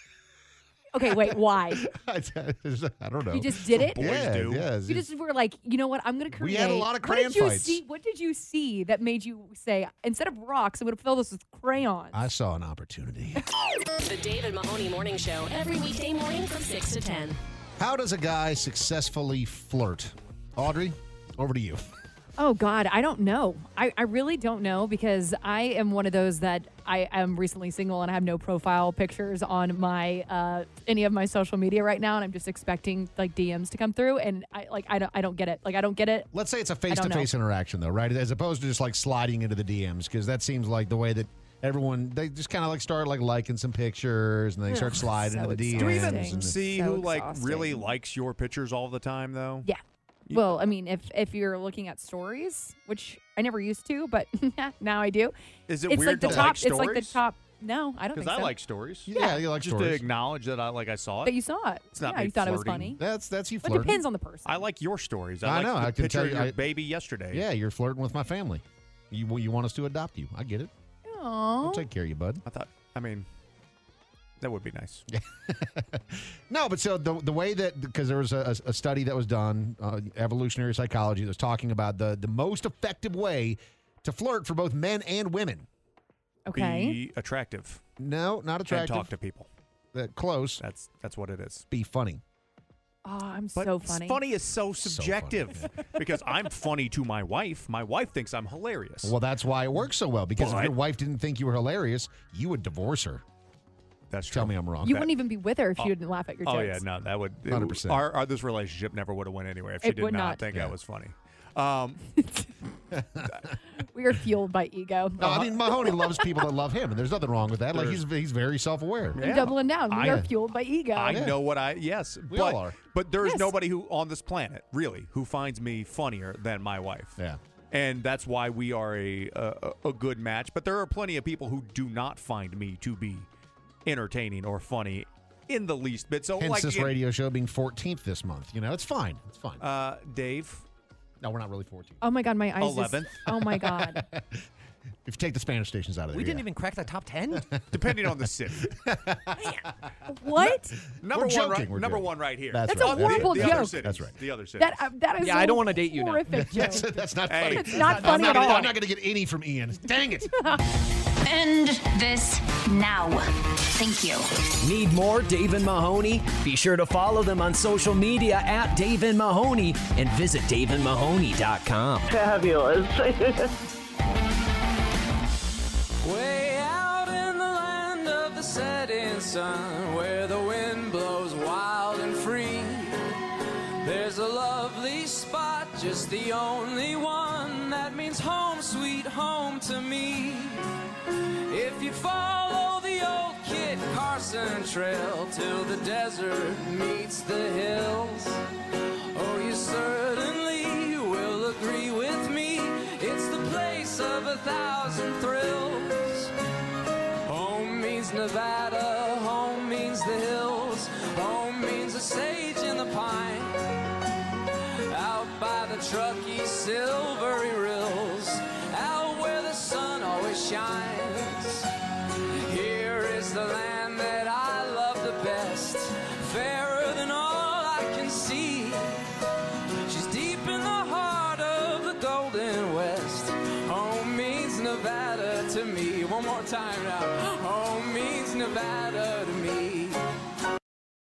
Okay, wait, why? I don't know. You just did it? Boys Yeah, do. yeah. You just were like, you know what? I'm going to create. We had a lot of What did crayon you fights. see? What did you see that made you say, instead of rocks, I'm going to fill this with crayons? I saw an opportunity. The David Mahoney Morning Show, every weekday morning from 6 to 10. How does a guy successfully flirt? Audrey, over to you. Oh, God, I don't know. I really don't know because I am one of those that I am recently single and I have no profile pictures on my any of my social media right now, and I'm just expecting like DMs to come through, and I don't get it. Like I don't get it. Let's say it's a face-to-face interaction, though, right? As opposed to just like sliding into the DMs, because that seems like the way that everyone, they just kind of like start like liking some pictures and they start sliding so into the DMs. Do you even and see So who like exhausting. really likes your pictures all the time, though? Yeah. Well, I mean, if you're looking at stories, which I never used to, but now I do. Is it it's weird like the to top. like It's like the stories? top. No, I don't think Because so. I like stories. Yeah, you like just stories. to acknowledge that I saw it. That you saw it. It's not yeah, me you thought it was flirting. funny. That's you It flirting. depends on the person. I like your stories. I like know, the I can picture tell of you- your baby yesterday. Yeah, you're flirting with my family. You want us to adopt you. I get it. Aww. We'll take care of you, bud. That would be nice. No, but so the way that, because there was a study that was done, evolutionary psychology, that was talking about the most effective way to flirt for both men and women. Okay. Be attractive. No, not attractive. And talk to people. Close. That's what it is. Be funny. Oh, I'm But so funny. funny is so subjective because I'm funny to my wife. My wife thinks I'm hilarious. Well, that's why it works so well, because if But- your wife didn't think you were hilarious, you would divorce her. That's true. Tell me I'm wrong. You wouldn't even be with her if she didn't laugh at your jokes. Oh yeah, no, that would 100%. Our this relationship never would have went anywhere if she It did would not not. think Yeah. I was funny. We are fueled by ego. No, I mean, Mahoney loves people that love him, and there's nothing wrong with that. Like, he's very self-aware. I'm doubling down. We I- are fueled by ego. I know what yes, We but all are. but there is Yes. nobody who on this planet really who finds me funnier than my wife. Yeah. And that's why we are a good match. But there are plenty of people who do not find me to be entertaining or funny in the least bit. So, hence this radio show being 14th this month. You know, it's fine. It's fine. Dave? No, we're not really 14th. Oh, my God. My eyes 11th. Oh, my God. If you take the Spanish stations out of there. We didn't even crack the top 10? Depending on the city. What? Number one right here. That's a horrible the joke. Other cities, That's right. The other cities. That is I don't want to date you now. horrific joke. That's not funny. It's not funny at all. I'm not going to get any from Ian. Dang it. End this now. Thank you. Need more Dave and Mahoney? Be sure to follow them on social media at Dave and Mahoney and visit daveandmahoney.com. Fabulous. Way out in the land of the setting sun, where the wind blows wild and free, there's a lovely spot, just the only one that means home, sweet home to me. If you follow the old Kit Carson trail till the desert meets the hills, oh, you certainly will agree with me, it's the place of 1,000 thrills. Home means Nevada, home means the hills, home means the sage and the pine, out by the Truckee silvery rills, out where the sun always shines. Here is the land that I love the best, fairer than all I can see. She's deep in the heart of the Golden West. Home means Nevada to me. One more time now. Home means Nevada to me.